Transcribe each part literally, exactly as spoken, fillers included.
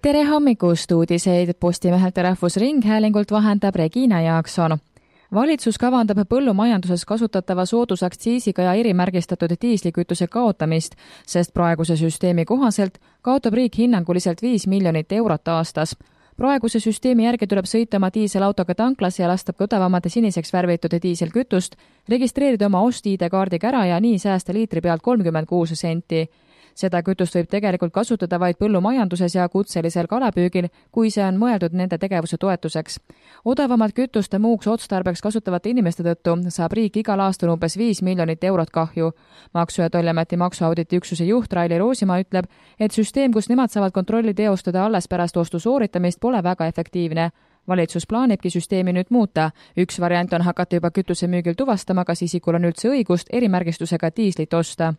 Tere hommikust, uudiseid Postimehelt ja Rahvusringhäälingult vahendab Regina Jaakson. Valitsus kavandab põllumajanduses kasutatava soodusaktsiisiga ja erimärgistatud diislikütuse kaotamist, sest praeguse süsteemi kohaselt kaotab riik hinnanguliselt viis miljonit eurot aastas. Praeguse süsteemi järgi tuleb sõita oma diiselautoga tanklas ja lastab kõdavamate siniseks värvitud diiselkütust, registreerida oma ost-I D-kaardiga ära ja nii säästa liitri pealt kolmkümmend kuus senti. Seda kütust võib tegelikult kasutada vaid põllumajanduses ja kutselisel kalapüügil, kui see on mõeldud nende tegevuse toetuseks. Odavamat kütuste muuks otstarbeks kasutavate inimeste tõttu saab riik igal aastal umbes viis miljonit eurot kahju. Maksu- ja Tolliameti maksuauditi üksuse juht Raili Roosimaa ütleb, et süsteem, kus nemad saavad kontrolli teostada alles pärast ostu sooritamist, pole väga efektiivne. Valitsus plaanibki süsteemi nüüd muuta. Üks variant on hakata juba kütuse müügil tuvastama, kas isikul on üldse õigust erimärgistusega diislit osta.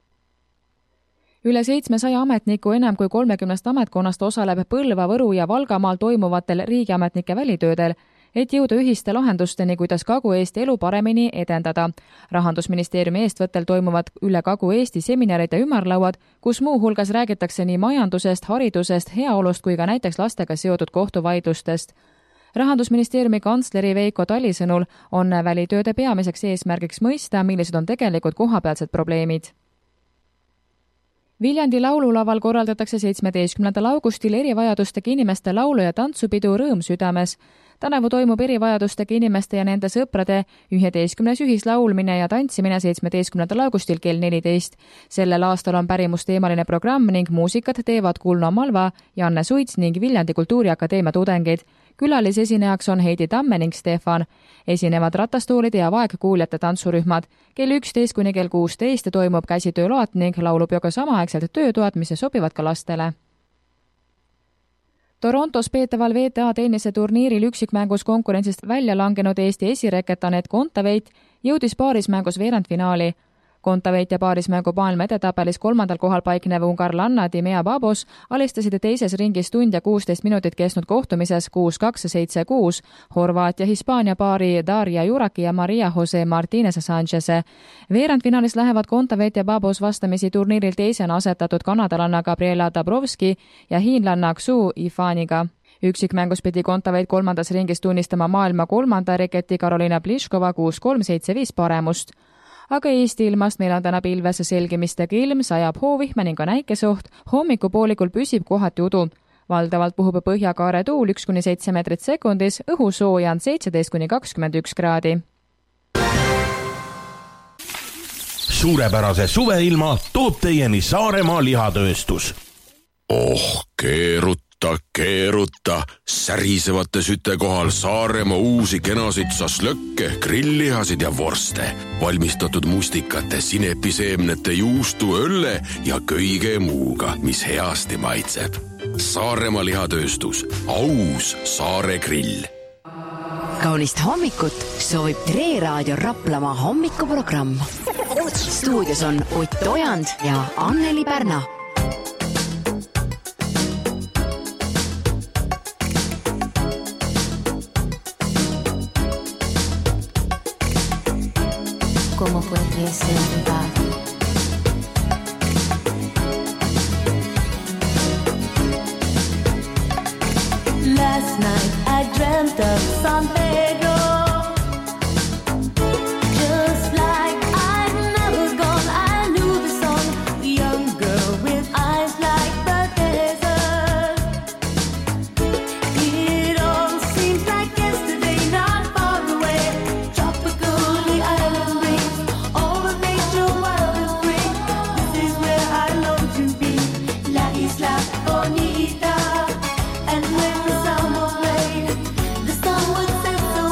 Üle seitsmesaja ametniku enam kui kolmekümnest ametkonnast osaleb Põlva, Võru ja Valgamaal toimuvatel riigiametnike välitöödel, et jõuda ühiste lahendusteni, kuidas Kagu-Eesti elu paremini edendada. Rahandusministeeriumi eestvõttel toimuvad üle Kagu-Eesti seminarid ja ümarlauad, kus muu hulgas räägitakse nii majandusest, haridusest, heaolust kui ka näiteks lastega seotud kohtuvaidlustest. Rahandusministeeriumi kantsleri Veiko Tali sõnul on välitööde peamiseks eesmärgiks mõista, millised on tegelikult kohapealsed probleemid. Viljandi laululaval korraldatakse seitsmeteistkümnendal augustil erivajadustega inimeste laulu- ja tantsupidu Rõõm südames. Tänavu toimub erivajadustega inimeste ja nende sõprade üheteistkümnes ühislaulmine ja tantsimine seitsmeteistkümnendal augustil kell neliteist. Sellel aastal on pärimusteemaline programm ning muusikat teevad Kulno Malva, Janne Suits ning Viljandi Kultuuriakadeemia tudengid. Külalisesinejaks on Heidi Tamme ning Stefan. Esinevad ratastoolide ja vaegkuuljate tantsurühmad. Kell üksteist kuni kell kuusteist toimub käsitööload ning laulupeoga samaaegselt töötoad, mis sobivad ka lastele. Torontos peetaval V T A tennise turniiril üksikmängus konkurentsist välja langenud Eesti esireket Anett Kontaveit jõudis paarismängus veerandfinaali. Kontaveit ja paarismängu maailma edetabelis kolmandal kohal paiknev ungarlanna Timea Babos alistasid teises ringis tund ja kuusteist minutit kestnud kohtumises kuus kaks seitse kuus Horvaatia Hispaania paari Daria Juraki ja Maria Jose Martinez Sancheze. Veerandfinaalis lähevad Kontaveit ja Babos vastamisi turniiril teisena asetatud kanadalanna Gabriela Dabrowski ja hiinlanna Xu Ifaniga. Üksikmängus pidi Kontaveit kolmandas ringis tunnistama maailma kolmanda reketi Karolina Pliškova kuus kolm seitse viis paremust. Aga Eesti ilmast meil on täna pilves selgimistega ilm, sajab hoovihme ning on äikesoht, hommikupoolikul püsib kohati udu. Valdavalt puhub põhjakaare tuul üks kuni seitse meetrit sekundis, õhu sooja on seitseteist kuni kakskümmend üks kraadi. Suurepärase suveilma toob teieni Saaremaa lihatööstus. Oh, keeruta, keeruta, särisevate süte kohal Saaremaa uusi kenasid saslökke, grilllihasid ja vorste, valmistatud mustikate, sinepiseemnete, juustu, õlle ja kõige muuga, mis heasti maitseb. Saaremaa lihatööstus, aus Saare grill. Kaunist hommikut soovib Tre Raadio Raplamaa hommikuprogramm. Stuudios on Ott Ojand ja Anneli Pärna. ¿Cómo podría ser verdad? Last night I dreamt of San Pedro, just like I'd never gone. I knew the song, the young girl with eyes like the desert. It all seems like yesterday, not far away. Tropical, the island breeze, all the nature wild and free. This is where I long to be, La Isla Bonita. And when the summer played, the sun would set so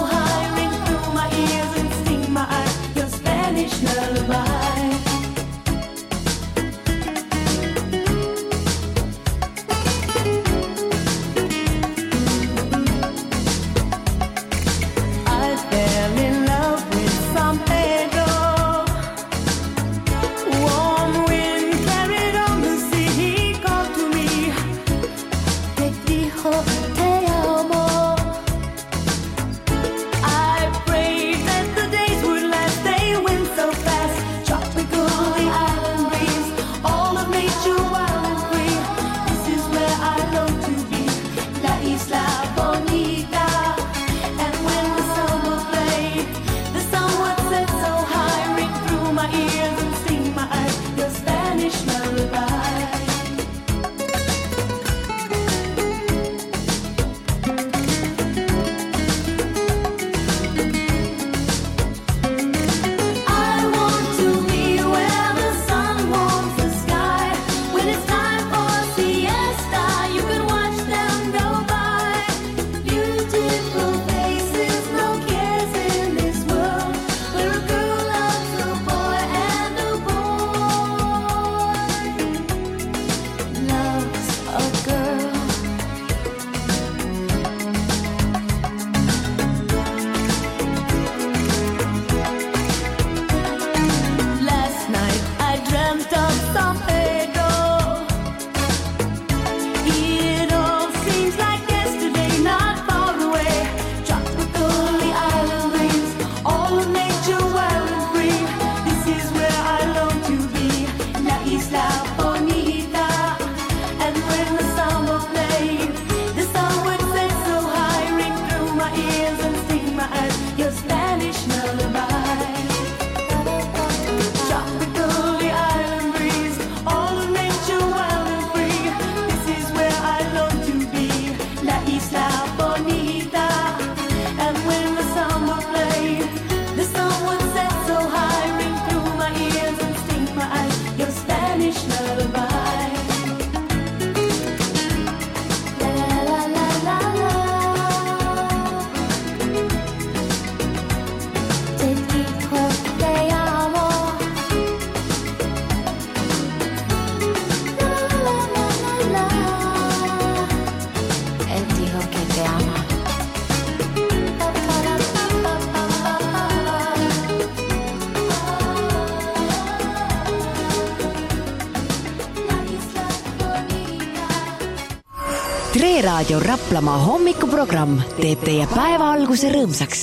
Tre Raadio Raplamaa hommikuprogramm teeb teie päeva alguse rõõmsaks.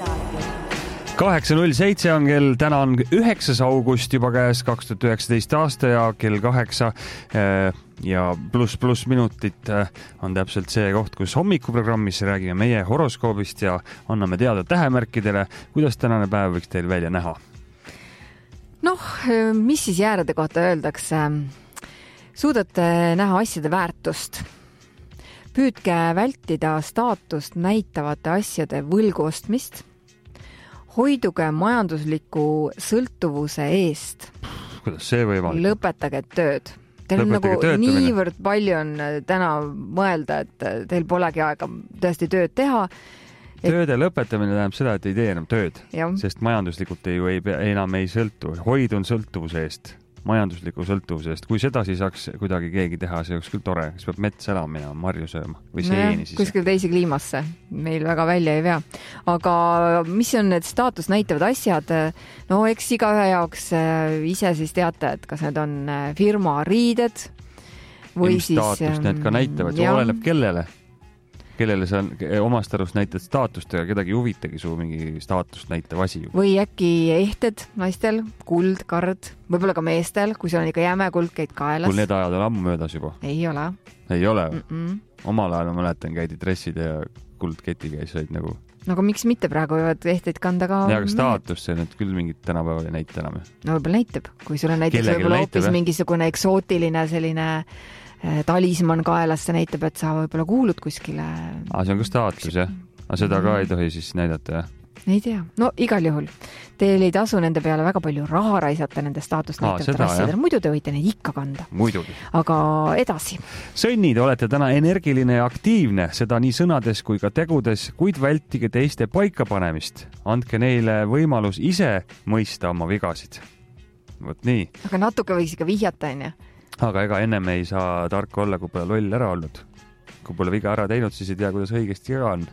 kaheksa null seitse on kell, täna on üheksas august juba käes kaks tuhat üheksateist aasta ja kell kaheksa ja pluss pluss minutit on täpselt see koht, kus hommikuprogrammis räägime meie horoskoobist ja anname teada tähemärkidele, kuidas tänane päev võiks teil välja näha. Noh, mis siis jäärede kohta öeldakse? Suudate näha asjade väärtust. Püüdke vältida staatust näitavate asjade võlgu ostmist. Hoiduge majandusliku sõltuvuse eest. Kuidas see võimalik? Lõpetage tööd. Teil on nagu töötamine. Niivõrd palju on täna mõelda, et teil polegi aega tõesti tööd teha. Et... Tööde lõpetamine tähendab seda, et ei tee enam tööd, ja. Sest majanduslikult ei, ei, enam ei sõltu. Hoidun sõltuvuse eest, majandusliku sõltuvuse eest. Kui sedasi saaks kuidagi keegi teha, see oleks küll tore. Kes peab mets elama minema, marju sööma või seeni siis. Kuskil teisi kliimasse. Meil väga välja ei vea. Aga mis on need staatus näitavad asjad? No eks iga ühe jaoks ise siis teate, et kas need on firma riided või Ilm siis... Staatust need ka näitavad, see oleneb kellele. Kellele sa omast arust näitad staatust ja kedagi huvitagi su mingi staatust näitav asi. Või äkki ehted naistel, kuld, kard, võib-olla ka meestel, kui sul on ikka jäme kuld, käid kaelas. Kui need ajad on ammu möödas juba? Ei ole. Ei ole? Mm -mm. Omal ajal ma mäletan, käidi dressid ja kuldketi käis said nagu... No aga miks mitte praegu võivad ehteid kanda ka... Ja, aga staatus see nüüd küll mingit tänapäeval ei näita enam. No võib-olla näitab, kui sul on näiteks võib-olla hoopis mingisugune eksootiline selline... talisman kaelasse näitab, et sa võib-olla kuulud kuskile. Ah, see on ka staatus, jah? Aga seda ka ei tohi siis näidata, jah? Ei tea. No igal juhul. Teil ei tasu nende peale väga palju raha raisata nende staatust näitavate asjadele. Muidu te võite neid ikka kanda. Muidugi. Aga edasi. Sõnnid, olete täna energiline ja aktiivne, seda nii sõnades kui ka tegudes, kuid vältige teiste paikapanemist. Andke neile võimalus ise mõista oma vigasid. Võt nii. Aga natuke võiks ikka vihjata, on ja? Aga ega ennem ei saa tark olla, kui pole loll ära olnud. Kui pole viga ära teinud, siis ei tea, kuidas õigesti ka on.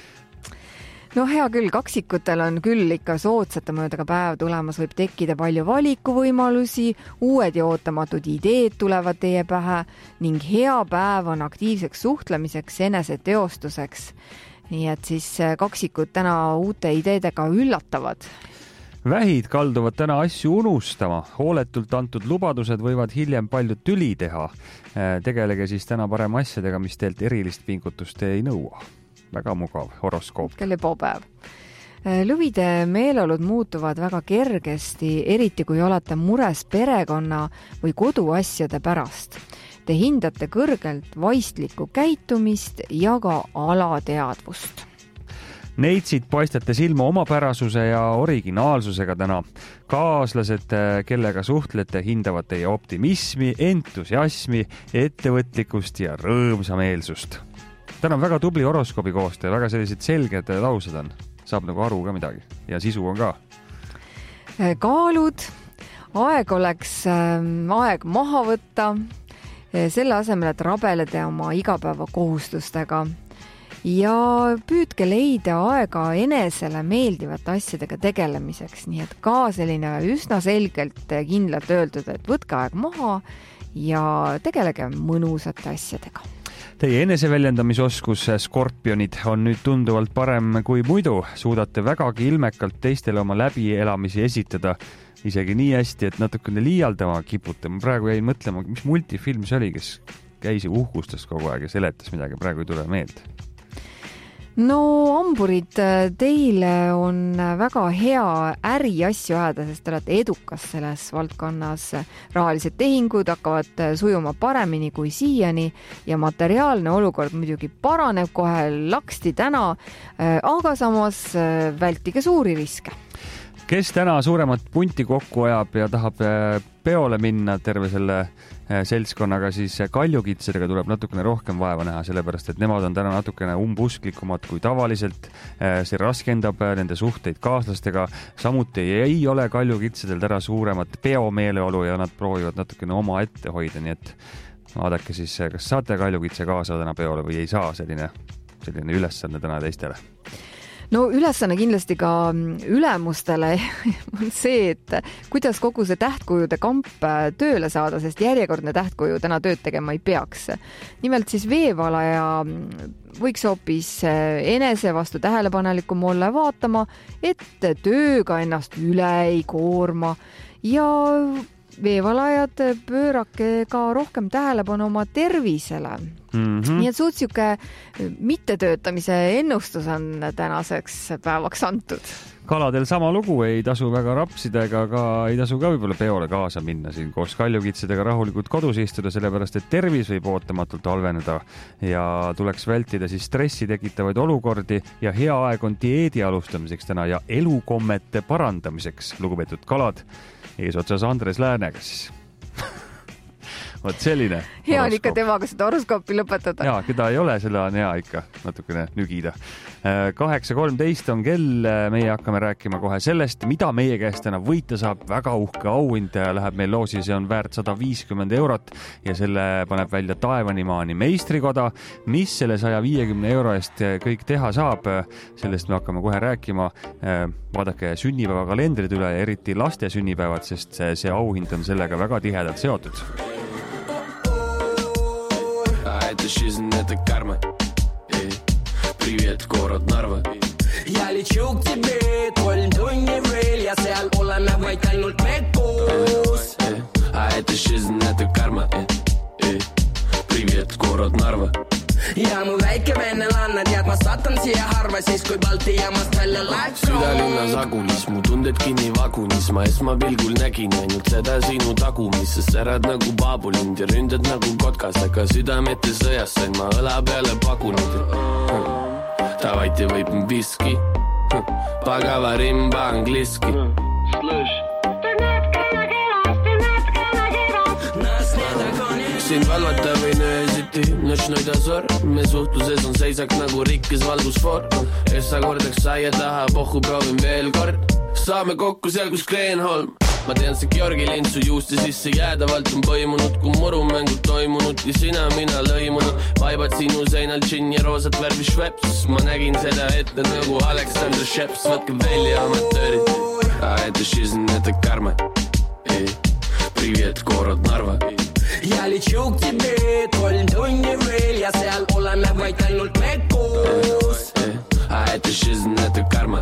No hea küll, kaksikutel on küll ikka soodsate möödaga päev tulemas, võib tekkida palju valikuvõimalusi, uued ja ootamatud ideed tulevad teie pähe ning hea päev on aktiivseks suhtlemiseks, eneseteostuseks. Nii et siis kaksikud täna uute ideedega üllatavad. Vähid kalduvad täna asju unustama. Hooletult antud lubadused võivad hiljem palju tüli teha. Tegelege siis täna parem asjadega, mis teilt erilist pingutust ei nõua. Väga mugav horoskoop. Kelle popäev. Lõvide meeleolud muutuvad väga kergesti, eriti kui olete mures perekonna või koduasjade pärast. Te hindate kõrgelt vaistlikku käitumist ja ka alateadvust. Neitsid paistate silma omapärasuse ja originaalsusega täna. Kaaslased, kellega suhtlete, hindavad teie optimismi, entusiasmi, ettevõtlikkust ja rõõmsameelsust. Täna on väga tubli horoskoobi koostaja, väga sellised selged laused on. Saab nagu aru ka midagi ja sisu on ka. Kaalud, aeg oleks aeg maha võtta, selle asemel, et rabeleda oma igapäeva kohustustega. Ja püüdke leida aega enesele meeldivate asjadega tegelemiseks, nii et ka selline üsna selgelt kindlalt öeldud, et võtke aeg maha ja tegelege mõnusate asjadega. Teie eneseväljendamisoskus, skorpionid, on nüüd tunduvalt parem kui muidu. Suudate vägagi ilmekalt teistele oma läbielamisi esitada, isegi nii hästi, et natukene liialdama kipute. Ma praegu jäin mõtlema, mis multifilm see oli, kes käis uhkustas kogu aeg ja seletas midagi, praegu ei tule meelde. No amburid, teile on väga hea äri asju ajada, sest te olete edukas selles valdkonnas. Rahalised tehingud hakkavad sujuma paremini kui siiani ja materiaalne olukord muidugi paraneb kohe laksti täna, aga samas vältige suuri riske. Kes täna suuremat punti kokku ajab ja tahab peole minna terve selle seltskonnaga, siis kaljukitsedega tuleb natukene rohkem vaeva näha, sellepärast et nemad on täna natukene umbusklikumat kui tavaliselt. See raskendab nende suhteid kaaslastega. Samuti ei ole kaljukitsedel täna suuremat peomeeleolu ja nad proovivad natukene oma ette hoida, nii et vaadake siis, kas saate kaljukitse kaasa täna peole või ei saa, selline, selline ülesanne täna teistele. no ülesanne kindlasti ka ülemustele on see, et kuidas kogu see tähtkujude kamp tööle saada, sest järjekordne tähtkuju täna tööd tegema ei peaks. Nimelt siis veevalaja võiks hoopis enese vastu tähelepanelikum olla vaatama, et tööga ennast üle ei koorma ja veevalajad pöörake ka rohkem tähelepanu oma tervisele. Mm-hmm. Nii et suht siuke mittetöötamise ennustus on tänaseks päevaks antud. Kaladel sama lugu, ei tasu väga rapsida ega ka ei tasu ka võib-olla peole kaasa minna siin koos kaljukitsedega rahulikult kodus istuda, sellepärast et tervis võib ootamatult halveneda ja tuleks vältida siis stressi tekitavaid olukordi ja hea aeg on dieedi alustamiseks täna ja elukommete parandamiseks, lugupeetud kalad, eesotsas Andres Läänega siis. Vot selline. Hea on ikka temaga seda horoskoopi lõpetada. Jaa, keda ei ole, selle on hea ikka natukene nügida. kaheksa kolmteist on kell, meie hakkame rääkima kohe sellest, mida meie käest täna võita saab. Väga uhke auhind läheb meil loosi, see on väärt sada viiskümmend eurot ja selle paneb välja Taevanimaani meistrikoda. Mis selle saja viiekümne euro eest kõik teha saab, sellest me hakkame kohe rääkima. Vaadake sünnipäeva kalendrid üle ja eriti laste sünnipäevad, sest see auhind on sellega väga tihedalt seotud. Это жизнь, это карма. Эй, привет, город Нарва. Я лечу к тебе, kolm tunni veel ja seal oleme vaid ainult me koos. А это жизнь, это карма. Эй, привет, город Нарva. Ja mu väike vennelanna tead, ma satan siia harva siis, kui Balti jaamast välja läheb. Südalinnas agunis, mu tunded kinni vagunis. Ma esmapilgul nägin ainult seda sinu tagumis. Sa särad nagu baabulund ja ründad nagu kotkas, aga südamete sõjas sain ma õla peale pagunid. Davайте выпьем виски, pagava rimba angliski. Siin valvata võin öösiti, nöčnoi dozor. Me suhtluses on seisak nagu rikkis valgusfoor. Essa kordaks saia taha, pohhu proovin veel kord. Saame kokku seal, kus Kreenholm. Ma tean see Georgi lind su juuste sisse jäädavalt on põimunud, kui murumängud toimunud ja sina mina lõimunud. Vaibad sinu seinal džinn ja roosat värvi šveps. Ma nägin seda ette nagu Aleksandr Šeps. Võtke välja amatöörid. A это жизнь, это карма. Эй, привет, город Нарва. Ja leču k тебе, kolm tunni veel ja seal oleme vaid ainult me koos. A это жизнь, это карma.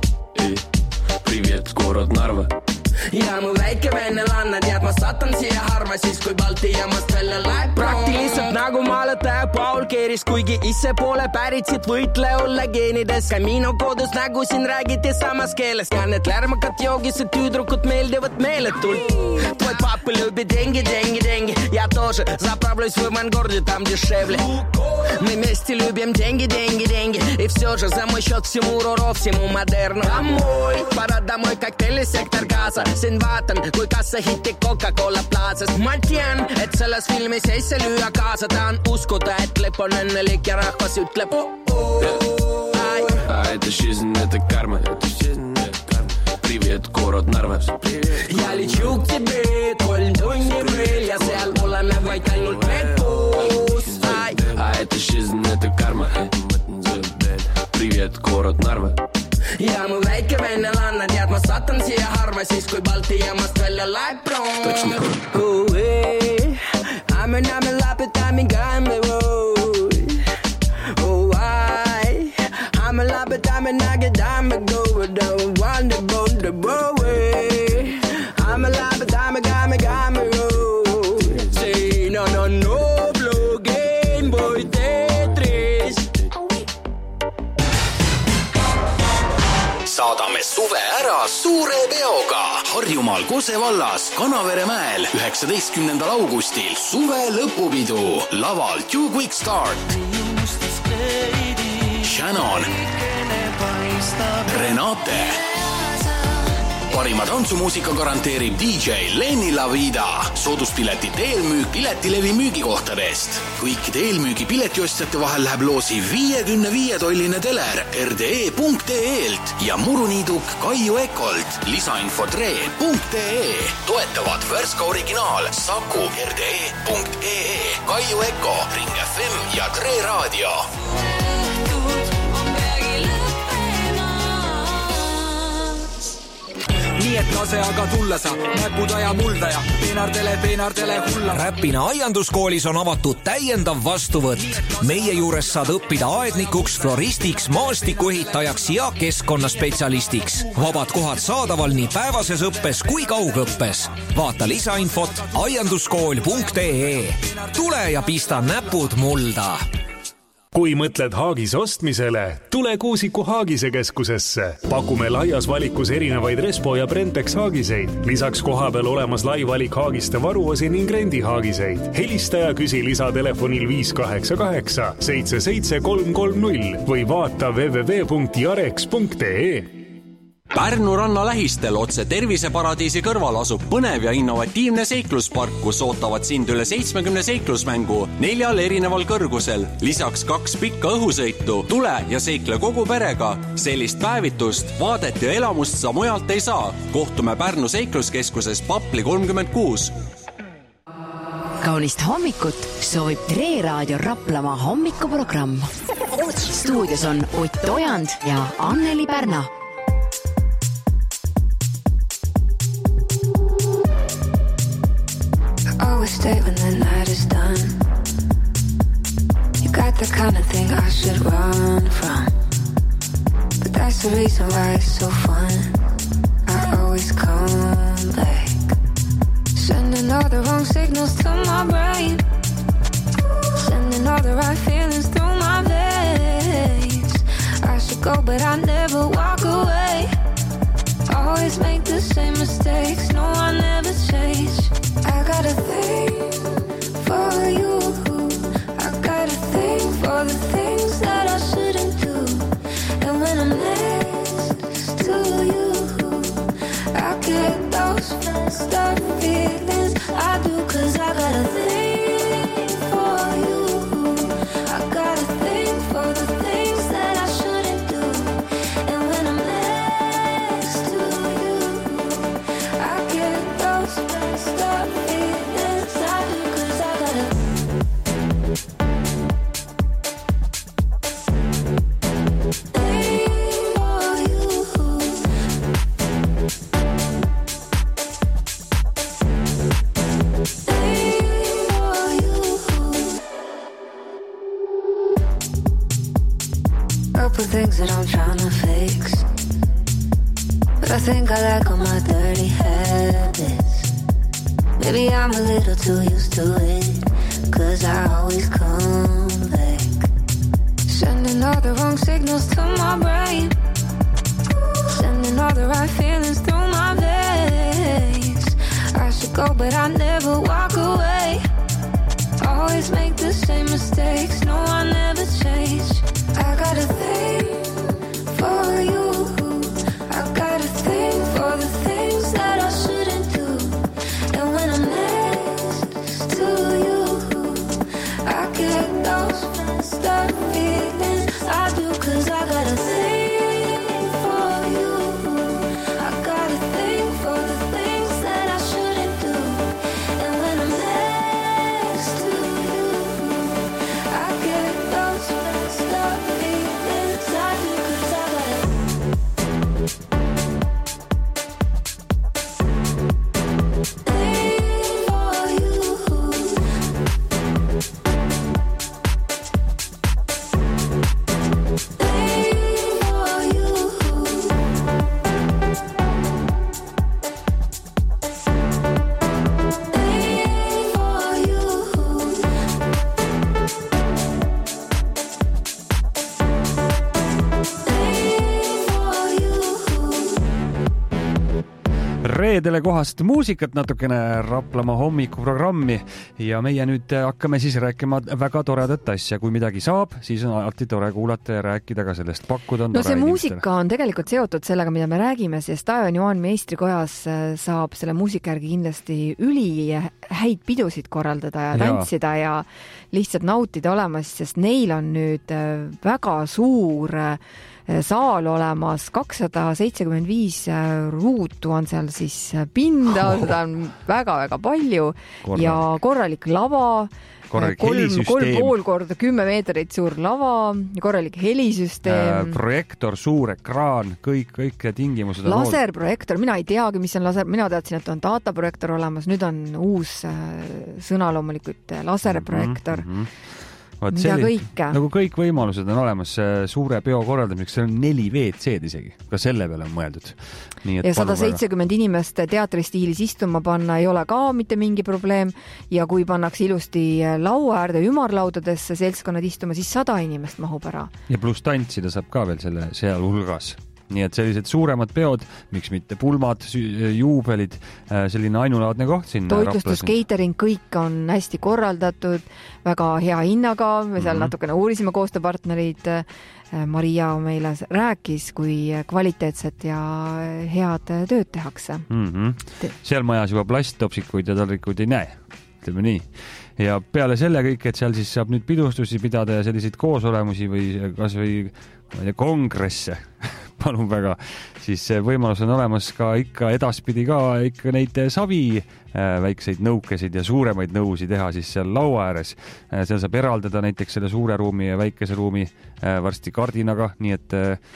Привет, город Нарva. Ja mu väike vennelanna tead, ma satan siia harva siis, kui Balti jaamast välja läheb. Praktiliselt nagu maaletaja Paul Keeris, kuigi ise poole päritsid võitle olla geenides. Ka minu kodus nägu siin räägiti samas keeles. Ja need lärmakad joogised tüüdrukud meeldivad meeletult. Твой папа любит деньги, деньги, деньги. Я тоже заправлюсь в авангарде, там дешевле. Мы вместе любим деньги, деньги, деньги. И все же за мой счет всему РОРО, всему модерну. Домой, пора домой, коктейли, сектор газа. Siin vaatan, kui kassa hitti Coca-Cola plaasast. Ma tean, et selles filmis ei see lüüa kaasa. Tahan uskuda, et lõpp on õnnelik ja rahvas ütleb oh, oh, A это жизнь, это карма. Привет, город Нарва. Ja leču k тебе, kolm tunni veel ja seal oleme vaid ainult me koos. A это жизнь, это карма. Привет, город Нарva. Ja mu väike vennelanna tead, ma satan siia harva siis, kui Balti jaamast välja läheb proon. Точно. Oh, hey. Ame name lapetame gamme rooi. Oh, ai. Ame lapetame nage dame go down wonder boat the boy. Ame lapetame gamme gamme rooi. Say no no no blue game boy Tetris. Saadame suve ära suure veoga Harjumaal Kose vallas Kanavere mäel üheksateistkümnendal augustil suve lõpupidu. Laval Two Quick Start, Shannon, Renate. Parima tantsumuusika garanteerib D J Lenny Lavida. Sooduspiletit eelmüük Piletilevi müügikohtadest. Kõikide eelmüügi piletiostjate vahel läheb loosi viiekümne viie tolline teler R D E punkt E E-lt ja muruniiduk Kaiu Ekolt. Lisainfo tre punkt E E. Toetavad Värska originaal, Saku R D E punkt E E, Kaiu Eko, Ring F M ja Tre Raadio. nii et lase aga tulla sa, näpuda ja mulda ja peenardele, peenardele hulla. Räpina aianduskoolis on avatud täiendav vastuvõtt. Meie juures saad õppida aednikuks, floristiks, maastikuehitajaks ja keskkonnaspetsialistiks. Vabad kohad saadaval nii päevases õppes kui kaugõppes. Vaata lisainfot aianduskool punkt ee. Tule ja pista näpud mulda. Kui mõtled Haagis ostmisele, tule Kuusiku Haagise keskusesse. Pakume laias valikus erinevaid Respo ja Brentex Haagiseid. Lisaks koha peal olemas lai valik Haagiste varuosi ning rendi Haagiseid. Helista ja küsi lisatelefonil viis kaheksa kaheksa seitse seitse kolm kolm null või vaata w w w punkt jarex punkt ee. Pärnu ranna lähistel otse terviseparadiisi kõrval asub põnev ja innovatiivne seikluspark, kus ootavad sind üle seitsmekümne seiklusmängu neljal erineval kõrgusel. Lisaks kaks pikka õhusõitu. Tule ja seikle kogu perega. Sellist päevitust, vaadet ja elamust sa mujalt ei saa. Kohtume Pärnu seikluskeskuses Papli kolmkümmend kuus. Kaunist hommikut soovib Tre Raadio Raplamaa hommikuprogramm. Stuudios on Ott Ojand ja Anneli Pärna. Always stay when the night is done. You got the kind of thing I should run from, but that's the reason why it's so fun. I always come back, sending all the wrong signals to my brain, sending all the right feelings through my veins. I should go but I never walk away. Always make the same mistakes. No, I never change. I got a thing for you. I got a thing for the things that I shouldn't do. And when I'm next to you, I get those messed up feelings. I do, cause I got a thing for you. I got a thing for the things that I shouldn't do. And when I'm next to you, I get those messed up feelings. I do, cause I got a couple things that I'm trying to fix, but I think I like all my dirty habits. Maybe I'm a little too used to it, cause I always come back, sending all the wrong signals to my brain, sending all the right feelings through my veins. I should go but I never walk away. Always make the same mistakes. No, I never change. I got a thing for you. I got a thing for the things that I shouldn't do. And when I'm next to you, I get those messed up feelings. I do, cause I got a thing for you. I got a thing for the things that I shouldn't do. And when I'm next to you, I get those messed up feelings. I do, cause I got a reedele kohast muusikat, natukene Raplamaa hommikuprogrammi ja meie nüüd hakkame siis rääkima väga toredat asja. Kui midagi saab, siis on alati tore kuulata ja rääkida ka sellest. Pakkuda on no see tore muusika inimestele. on tegelikult seotud sellega, mida me räägime, sest Taavan Joan meistrikojas saab selle muusika järgi kindlasti üli häid pidusid korraldada ja tantsida ja, ja lihtsalt nautida olemas, sest neil on nüüd väga suur saal olemas, kakssada seitsekümmend viis ruutu on seal siis pinda, seda on väga-väga palju korralik. Ja korralik lava, korralik kolm, helisüsteem. kolm pool korda kümme meetrit suur lava, korralik helisüsteem. Projektor, suur ekraan, kõik, kõik tingimused. Laserprojektor, mina ei teagi, mis on laser, mina teadsin, et on dataprojektor olemas, nüüd on uus sõna loomulikult laserprojektor. Mm -hmm. Vaat selli, nagu kõik võimalused on olemas suure peo korraldamiseks, see on neli V C-d isegi, ka selle peale on mõeldud. Nii, ja sada seitsekümmend inimest teatristiilis istuma panna ei ole ka mitte mingi probleem ja kui pannakse ilusti laua äärde ümarlaudadesse seltskonnad istuma, siis sada inimest mahub ära. Ja pluss tantsida saab ka veel selle seal hulgas. Nii et sellised suuremad peod, miks mitte pulmad, juubelid, selline ainulaadne koht sinna. Toitlustus, catering, kõik on hästi korraldatud, väga hea hinnaga, me seal mm -hmm. natukene uurisime koostööpartnerid, Maria meile rääkis, kui kvaliteetset ja head tööd tehakse. Mm -hmm. Seal majas juba plasttopsikuid ja taldrikuid ei näe, ütleme nii. Ja peale selle kõik, et seal siis saab nüüd pidustusi pidada ja selliseid koosolemusi või kas või kongresse, palun väga, siis võimalus on olemas ka ikka edaspidi ka ikka neid savi väikseid nõukesid ja suuremaid nõusi teha siis seal laua ääres. Seal saab eraldada näiteks selle suure ruumi ja väikese ruumi varsti kardinaga, nii et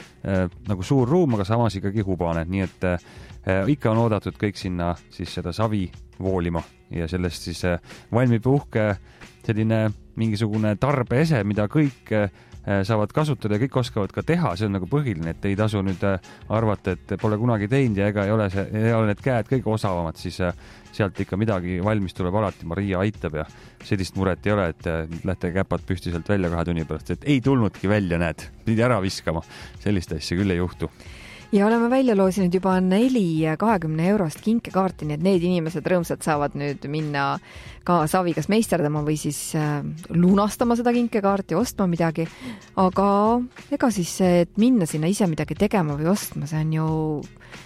nagu suur ruum, aga samas ikkagi hubane, nii et ikka on oodatud kõik sinna siis seda savi voolima ja sellest siis valmib uhke selline mingisugune tarbeese, mida kõik saavad kasutada ja kõik oskavad ka teha, see on nagu põhiline, et ei tasu nüüd arvata, et pole kunagi teinud ja ega ei ole, see, ei ole need käed kõige osavamad, siis sealt ikka midagi valmis tuleb alati, Maria aitab ja sellist muret ei ole, et lähte käpad püsti sealt välja kahe tunni pärast, et ei tulnudki välja, näed, pidi ära viskama, sellist asja küll ei juhtu. Ja oleme välja loosinud juba neli kahekümne eurost kinkekaarti, nii et need inimesed rõõmsad saavad nüüd minna ka savi kas meisterdama või siis lunastama seda kinkekaarti, ostma midagi. Aga ega siis, et minna sinna ise midagi tegema või ostma, see on ju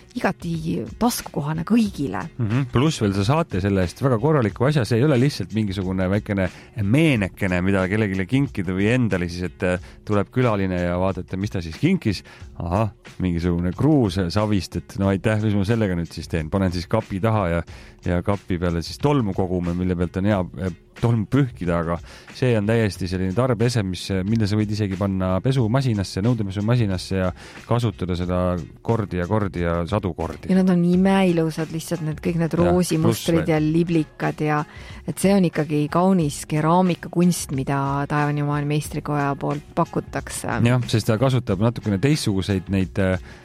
igati taskukohane kõigile. Mm -hmm. Pluss veel sa saate selle eest väga korraliku asja, see ei ole lihtsalt mingisugune väikene meenekene, mida kellegile kinkida või endale siis, et tuleb külaline ja vaatate, mis ta siis kinkis. Aha, mingisugune kruus savist, et no aitäh, mis ma sellega nüüd siis teen. Panen siis kapi taha ja, ja kapi peale siis tolmu kogume, mille pealt on hea tolmu pühkida, aga see on täiesti selline tarbeese, mis, mille sa võid isegi panna pesumasinasse, nõudepesumasinasse ja kasutada seda kordi ja kordi ja sadu kordi. Ja nad on imeilusad lihtsalt need kõik need roosimustrid ja, ja liblikad ja et see on ikkagi kaunis keraamikakunst, mida Taevanimaani meistrikoja poolt pakutakse. Jah, sest ta kasutab natukene teistsuguseid neid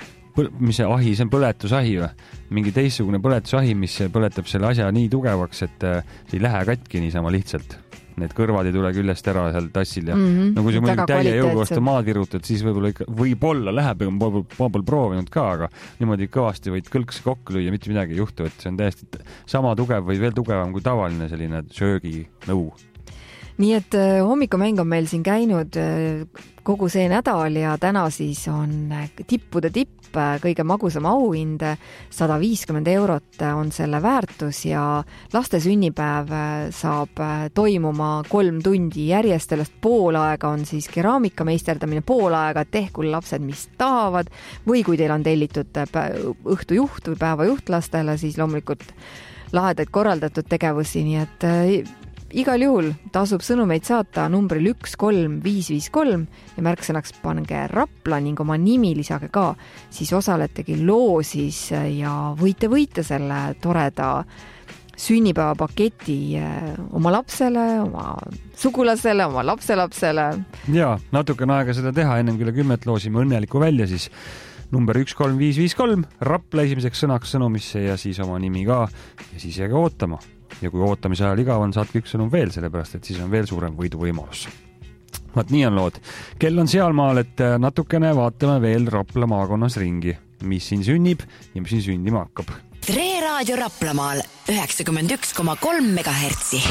mis see ahi, see on põletusahi või? Mingi teistsugune põletusahi, mis põletab selle asja nii tugevaks, et see ei lähe katki niisama lihtsalt. Need kõrvad ei tule küljest ära seal tassil ja mm -hmm. no kui sa muidugi täie jõuga vastu maad virutad, siis võib-olla ikka, võib-olla läheb, ega ma pole proovinud ka, aga niimoodi kõvasti võid kõlkse kokku lüüa, mitte midagi ei juhtu, et see on täiesti sama tugev või veel tugevam kui tavaline selline sööginõu. Nii et hommikumäng on meil siin käinud kogu see nädal ja täna siis on tippude tipp, kõige magusam auhind, sada viiskümmend eurot on selle väärtus ja laste sünnipäev saab toimuma kolm tundi järjest, sellest pool aega on siis keraamika meisterdamine, pool aega tehku lapsed, mis tahavad või kui teil on tellitud õhtujuht või päevajuht lastele, siis loomulikult lahedaid korraldatud tegevusi, nii et igal juhul tasub sõnumeid saata numbril üks kolm viis viis kolm ja märksõnaks pange Rapla ning oma nimi lisage ka, siis osaletegi loosis ja võite võita selle toreda sünnipäevapaketi oma lapsele, oma sugulasele, oma lapselapsele. Ja, natukene aega seda teha, ennem küll kümmet loosime õnneliku välja, siis number üks kolm viis viis kolm, Rapla esimeseks sõnaks sõnumisse ja siis oma nimi ka ja siis jääge ootama. Ja kui ootamise ajal igav on, saatke üks sõnum veel, sellepärast et siis on veel suurem võiduvõimalus. Vaat nii on lood. Kell on sealmaal, et natukene vaatame veel Rapla maakonnas ringi, mis siin sünnib ja mis siin sündima hakkab. Tre Raadio Raplamaal üheksakümmend üks koma kolm megahertsi.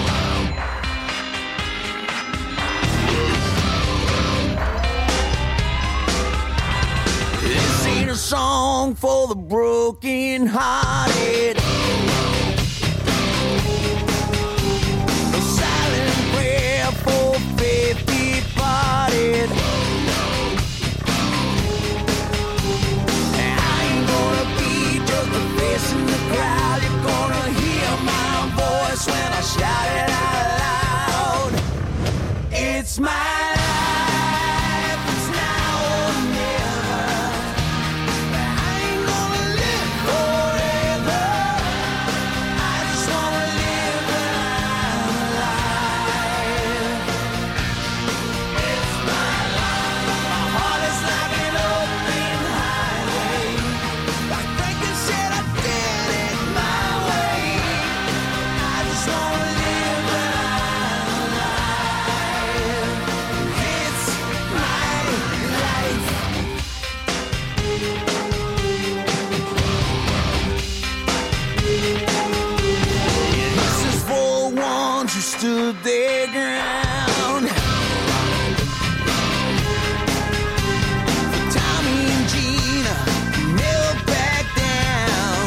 This ain't a song for the broken hearted. For faith departed. to their ground. Tommy and Gina never back down.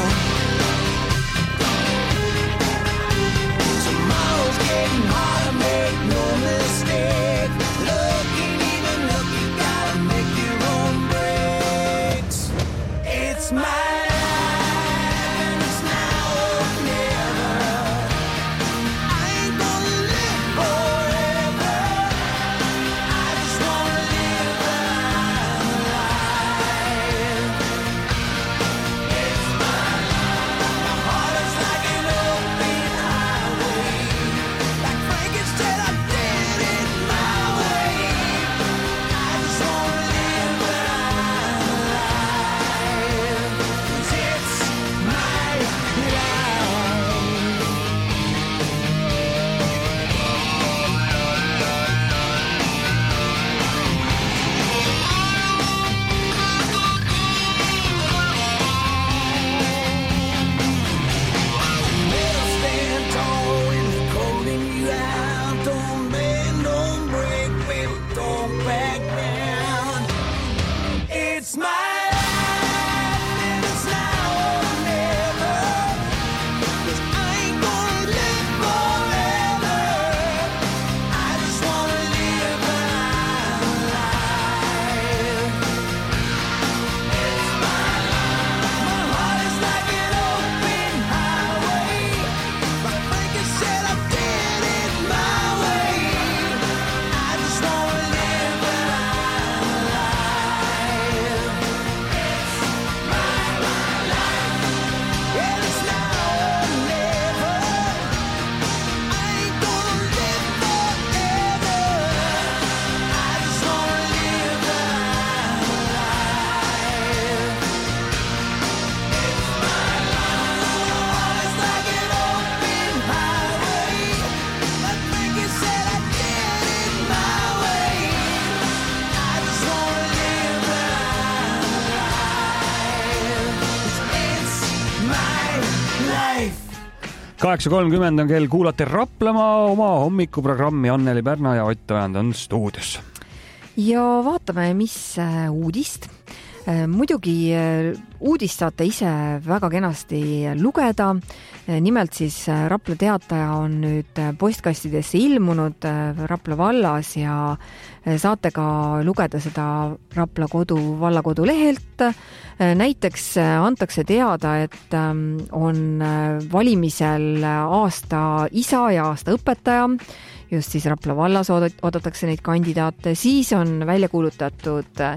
Tomorrow's getting harder, make no mistake. Look ain't even look, you gotta make your own breaks. It's my kaheksa kolmkümmend on kell, kuulate Raplamaa oma hommikuprogrammi. Anneli Pärna ja Ott Ojand on stuudios. Ja vaatame, mis uudist. Muidugi uudist saate ise väga kenasti lugeda. Nimelt siis Rapla Teataja on nüüd postkastidesse ilmunud Rapla vallas ja saate ka lugeda seda Rapla kodu, vallakodu lehelt. Näiteks antakse teada, et on valimisel aasta isa ja aasta õpetaja. Just siis Rapla vallas oodatakse neid kandidaate. Siis on välja kuulutatud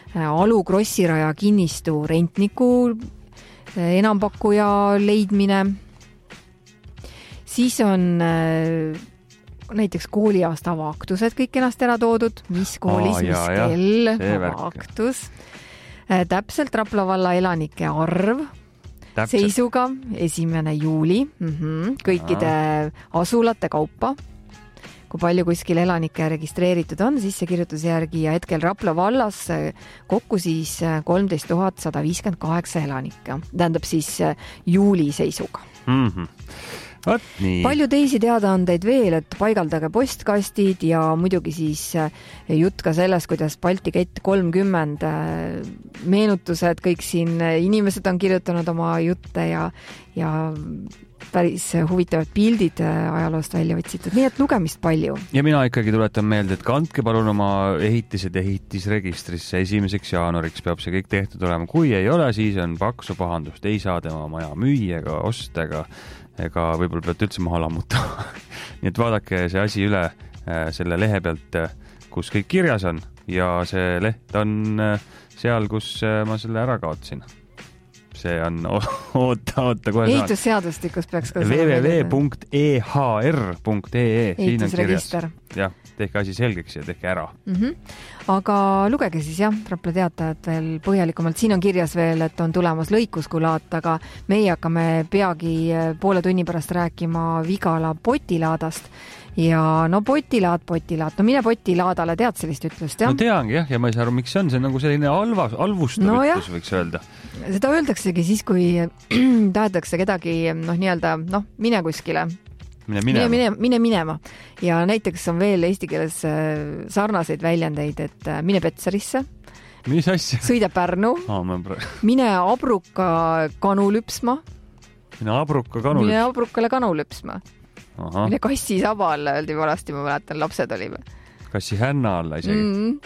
Alu Krossiraja kinnistu rentniku enampakkuja leidmine. Siis on näiteks kooliaasta avaaktused kõik ennast ära toodud, mis koolis, Aa, mis jaa, kell, see avaaktus. Täpselt Rapla valla elanike arv Täpselt. seisuga esimene juuli, mm-hmm, kõikide Aa. asulate kaupa. Kui palju kuskil elanikke registreeritud on sissekirjutuse järgi ja hetkel Rapla vallas kokku siis kolmteist tuhat sada viiskümmend kaheksa elanikke. Tähendab siis juuli seisuga. Mm-hmm. Võt, nii. Palju teisi teadaandeid veel, et paigaldage postkastid ja muidugi siis jutt ka sellest, kuidas Balti kett kolmkümmend meenutused, kõik siin inimesed on kirjutanud oma jutte ja, ja päris huvitavad pildid ajaloost välja otsitud, nii et lugemist palju. Ja mina ikkagi tuletan meelde, et kandke palun oma ehitised ehitisregistrisse esimeseks jaanuariks peab see kõik tehtud olema. Kui ei ole, siis on paksu pahandust, ei saa tema maja müüa ega osta ega, ega võib-olla peate üldse maha lammutama. Nii et vaadake see asi üle selle lehe pealt, kus kõik kirjas on ja see leht on seal, kus ma selle ära kaotsin. See on, oota, oota, kohe saan. Ehitusseadustikus peaks ka w w w punkt e h r punkt e e ehitusregister. Jah, tehke asi selgeks ja tehke ära. Mm-hmm. Aga lugege siis jah, Rapla Teatajat veel põhjalikumalt. Siin on kirjas veel, et on tulemas lõikuskulaat, aga meie hakkame peagi poole tunni pärast rääkima Vigala potilaadast. Ja no potilaad, potilaad. No mine potilaadale, tead sellist ütlust, jah? No teangi, jah, ja ma ei saa aru, miks see on. See on nagu selline alvas, alvustav no, ütlus, võiks öelda. Seda öeldaksegi siis, kui tahetakse kedagi, noh, nii-öelda, noh, mine kuskile. Mine mine, minema. mine, mine minema. Ja näiteks on veel eesti keeles sarnaseid väljendeid, et mine Petsarisse, mis asja? sõida Pärnu, ah, pra... mine Abruka kanu lüpsma, mine Abruka kanu mine lüpsma. Abrukale kanu lüpsma, Aha. mine Kassi saba alla, öeldi valasti, ma mäletan, lapsed olime. Kassi hänna alla isegi.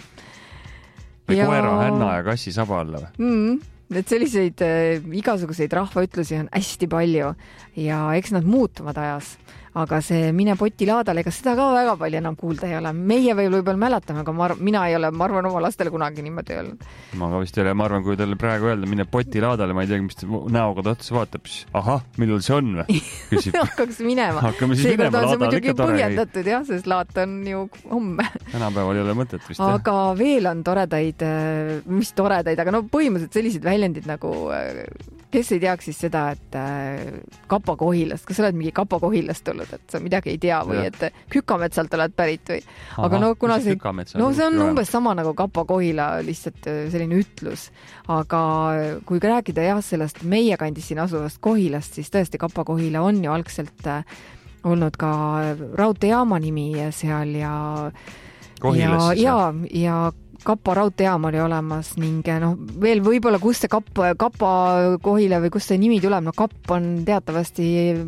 Mm. Või Ja... koera hänna ja kassi saba alla või? Mm. Et selliseid äh, igasuguseid rahvaütlusi on hästi palju ja eks nad muutuvad ajas, aga see mine potilaadale, ega seda ka väga palju enam kuulda ei ole. Meie võib võib-olla mäletame, aga ma, mina ei ole, ma arvan, oma lastele kunagi niimoodi öelnud. Ma ka vist ei ole, ma arvan, kui talle praegu öelda, mine potilaadale, ma ei tea, mis ta näoga ta otsa vaatab, siis ahah, millal see on või? Küsib. Hakkaks minema. Hakkame siis Seekord minema, on see laada on muidugi ikka tore. põhjendatud, jah, sest laat on ju homme. Tänapäeval ei ole mõtet vist. Aga jah. Veel on toredaid, mis toredaid, aga no põhimõtteliselt sellised väljendid nagu, kes ei teaks siis seda, et Kapa Kohilast, kas sa oled mingi Kapa Kohilast tulnud, et sa midagi ei tea või ja. Et Kükametsalt oled pärit või? Aha, aga no kuna see, no see on umbes sama nagu Kapa Kohila, lihtsalt selline ütlus. Aga kui rääkida jah sellest meie kandis siin asuvast Kohilast, siis tõesti Kapa Kohila on ju algselt olnud ka raudteejaama nimi seal ja Kohilas ja, ja, ja Kapa raudteejaam oli olemas ning noh, veel võib-olla kus see Kapa, Kapa Kohila või kus see nimi tuleb, no Kapp on teatavasti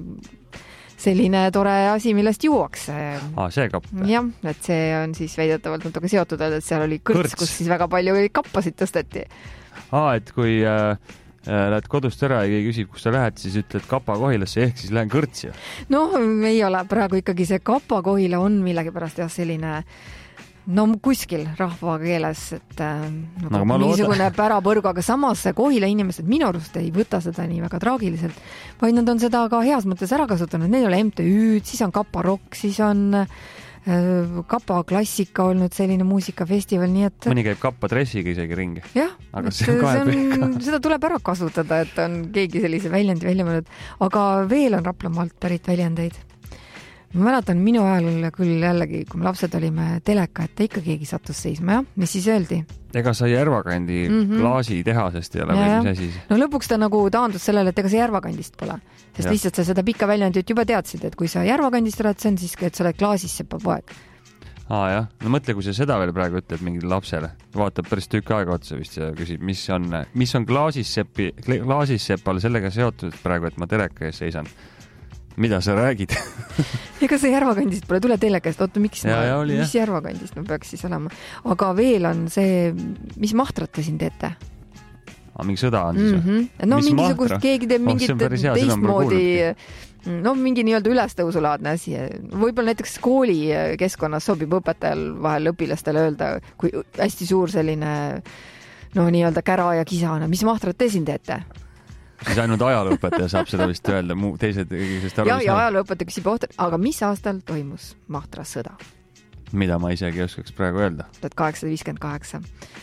selline tore asi, millest juuakse. Ah, see kapp. jah, et see on siis väidetavalt natuke seotud, et seal oli kõrts, kõrts, kus siis väga palju kappasid tõsteti. Ah, et kui äh, lähed kodust ära ja keegi küsib, kus sa lähed, siis ütled Kapa Kohilasse, ehk siis lähen kõrtsi. No ei ole praegu ikkagi see Kapa Kohila on millegipärast jah selline no kuskil rahva keeles, et nagu no, niisugune pärapõrgu, aga samas Kohila inimesed minu arust ei võta seda nii väga traagiliselt, vaid nad on seda ka heas mõttes ära kasutanud. Neil ole M T Ü-d, siis on Kapa Rock, siis on äh, Kapa Klassika olnud selline muusikafestival, nii et mõni käib Kapa dressiga isegi ringi. jah, aga see on see on, seda tuleb ära kasutada, et on keegi sellise väljendi välja mõelnud, aga veel on Raplamaalt pärit väljendeid. Ma mäletan minu ajal küll jällegi, kui me lapsed olime teleka, et ikka keegi sattus seisma, jah? Mis siis öeldi? Ega sa Järvakandi mm -hmm. klaasitehasest ei ole või mis asi? No lõpuks ta nagu taandus sellele, et ega sa Järvakandist pole. Sest ja. Lihtsalt sa seda pikka väljendit juba teadsid, et kui sa Järvakandist oled, see on siis, et sa oled klaasissepa poeg. Aa jah, no mõtle, kui sa seda veel praegu ütled mingile lapsele. Vaatab päris tükk aega otsa vist ja küsib, mis on, mis on klaasisseppi, klaasissepal sellega seotud praegu, et ma teleka ees seisan. Mida sa räägid? Ega see Järvakandist pole, tule telekast, oota, miks ja, ma, ja oli, mis Järvakandist ma peaks siis olema. Aga veel on see, mis mahtrat te siin teete? A, mingi sõda on siis? Mm -hmm. No mis mingisugust mahtra? Keegi teeb mingit oh, teistmoodi, no mingi nii-öelda ülestõusulaadne asi. Võib-olla näiteks kooli keskkonnas sobib õpetajal vahel õpilastele öelda, kui hästi suur selline no nii-öelda kära ja kisana, mis mahtrat te siin teete? Siis ainult ajalooõpetaja saab seda vist öelda, muu teised aru, ja, ja ajalooõpetaja küsib ohter, aga mis aastal toimus Mahtra sõda? Mida ma isegi ei oskaks praegu öelda. tuhat kaheksasada viiskümmend kaheksa.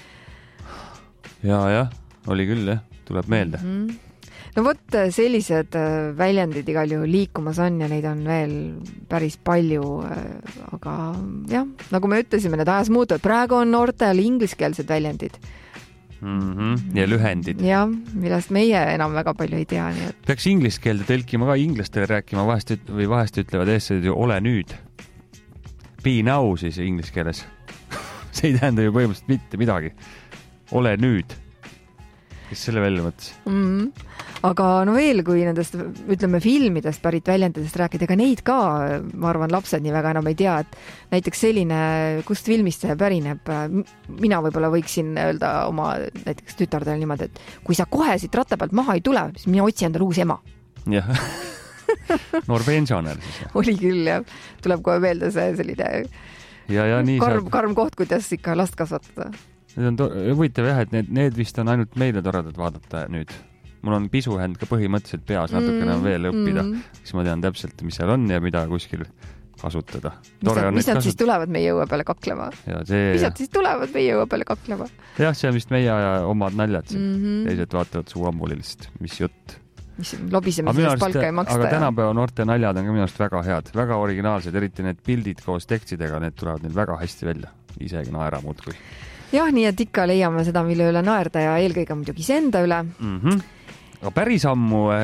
Ja, jah, oli küll, jah, tuleb meelde. Mm -hmm. No vot, sellised väljendid igal juhul liikumas on ja neid on veel päris palju, aga jah, nagu me ütlesime, need ajas muutuvad. Praegu on noortel ingliskeelsed väljendid. Mm -hmm. Ja lühendid. Jah, millest meie enam väga palju ei tea. Nii et... Peaks inglise keelde tõlkima ka inglastele rääkima, vahest, või vahest ütlevad eestlased ju ole nüüd. Be now siis inglise keeles. See ei tähenda ju põhimõtteliselt mitte midagi. Ole nüüd. Kes selle välja mõtles? Mm -hmm. Aga no veel, kui nendest, ütleme, filmidest pärit väljendadest rääkida, ega neid ka, ma arvan, lapsed nii väga enam ei tea, et näiteks selline, kust filmist see pärineb, mina võib-olla võiksin öelda oma näiteks tütardele niimoodi, et kui sa kohe siit ratta pealt maha ei tule, siis mina otsi endale uus ema. Jah. Noor pensionär siis. Oli küll, jah. Tuleb kohe meelde see selline ja, ja, nii karm, saab... karm koht, kuidas ikka last kasvatada. Need on huvitav jah, et need, need vist on ainult meile toredad vaadata nüüd. Mul on pisuhänd ka põhimõtteliselt peas natukene mm, veel õppida, mm. siis ma tean täpselt, mis seal on ja mida kuskil kasutada. Mis nad, mis nad kasut... siis tulevad meie õue peale kaklema? See... Mis nad siis tulevad meie õue peale kaklema? Jah, see on vist meie aja omad naljad siin. Mm -hmm. Teised vaatavad suu ammulilist, mis jutt. Mis lobiseme sellest palka ei maksta. Aga ja... tänapäeva noorte naljad on ka minu arust väga head, väga originaalsed, eriti need pildid koos tekstidega, need tulevad neil väga hästi välja. Isegi naera muudkui. Jah, nii et ikka leiame seda, mille üle naerda ja eelkõige muidugi enda üle. Mm -hmm. Aga päris ammu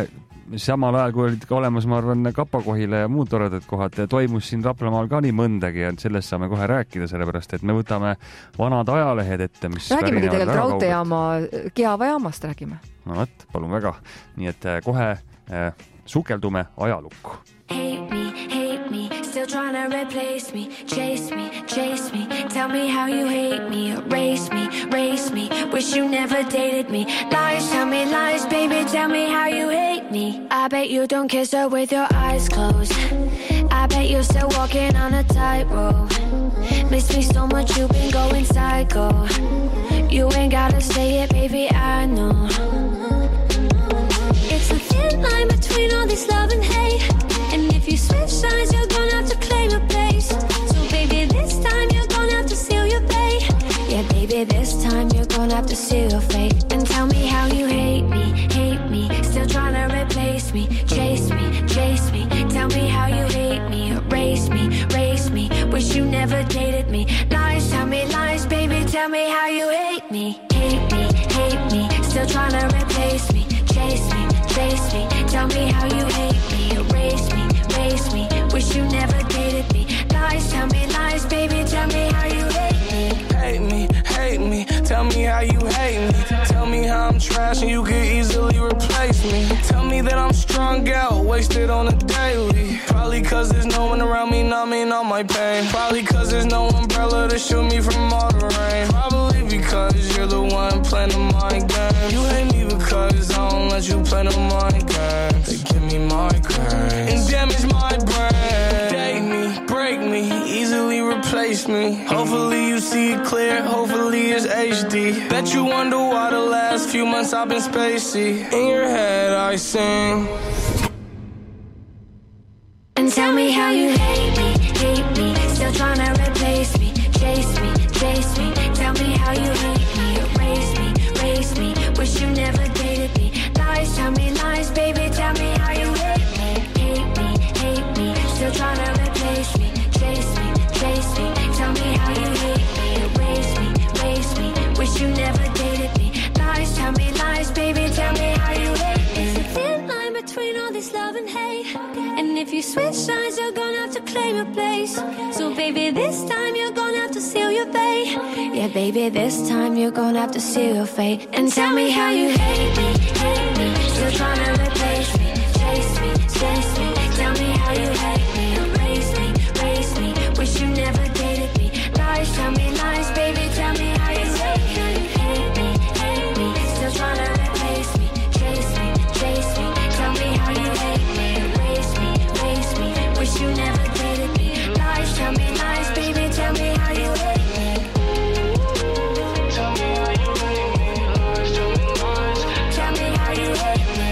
samal ajal, kui olid ka olemas, ma arvan, Kapakohile ja muud toredad kohad, toimus siin Raplamaal ka nii mõndagi ja sellest saame kohe rääkida, sellepärast, et me võtame vanad ajalehed ette, mis räägimegi tegelikult raudteejaama, Keava jaamast räägime. No võt, palun väga. Nii et kohe äh, sukeldume ajalukku. Hate me, hate me, still trying to replace me, chase me, chase me, tell me how you hate me, erase me, race me, wish you never dated me, lies, tell me lies, baby, tell me how you hate me, I bet you don't kiss her with your eyes closed, I bet you're still walking on a tightrope, miss me so much you've been going psycho, you ain't gotta say it, baby, I know, it's a thin line between all this love and hate. And if you switch sides, you're gonna have to claim your place. So baby, this time you're gonna have to seal your fate. Yeah, baby, this time you're gonna have to seal your fate. And tell me how you hate me, hate me, still trying to replace me, chase me, chase me. Tell me how you hate me, erase me, race me, wish you never dated me. Lies, tell me lies, baby, tell me how you hate me, hate me, hate me, still trying to replace me, chase me, chase me. Tell me how you hate me, erase me, race me, wish you never dated me. Lies, tell me lies, baby, tell me how you hate me. Hate me, hate me, tell me how you hate me. Tell me how I'm trash and you could easily replace me. Tell me that I'm strung out, wasted on a daily. Probably cause there's no one around me numbing all my pain. Probably cause there's no umbrella to shield me from all the rain. Probably because you're the one playing the mind game. You hate me because I don't let you play the mind game. They give me migraines and damage my brain. Date me, break me, easily replace me. Hopefully you see it clear, hopefully it's H D. Bet you wonder why the last few months I've been spacey. In your head I sing. And tell me how you hate me, hate me, still trying to replace me, chase me, chase me. Tell me how you hate me, erase me, race me, wish you never dated me. Lies, tell me lies, baby, tell me how you hate me, hate me, hate me, still trying to replace me, chase me, chase me. Tell me how you hate me, erase me, race me, wish you never dated me. Lies, tell me lies, baby, tell me how you hate me. It's a thin line between all this love and hate. And if you switch sides, you're gonna have to claim your place. So baby, this time you're gonna have to seal your fate. Yeah, baby, this time you're gonna have to seal your fate. And tell me how you hate me, hate me, still trying to replace me, chase me, chase me. Tell me how you hate me, erase me, race me, wish you never dated me. Lies, tell me lies, baby, tell me how you hate me, hate me, hate me, still trying to replace me, chase me, chase me. Tell me how you hate me, erase me, race me, wish you never dated me. Lies, tell me lies, baby, tell me how you hate me. Tell me how you hate me, lies, tell me lies, tell me how you hate me.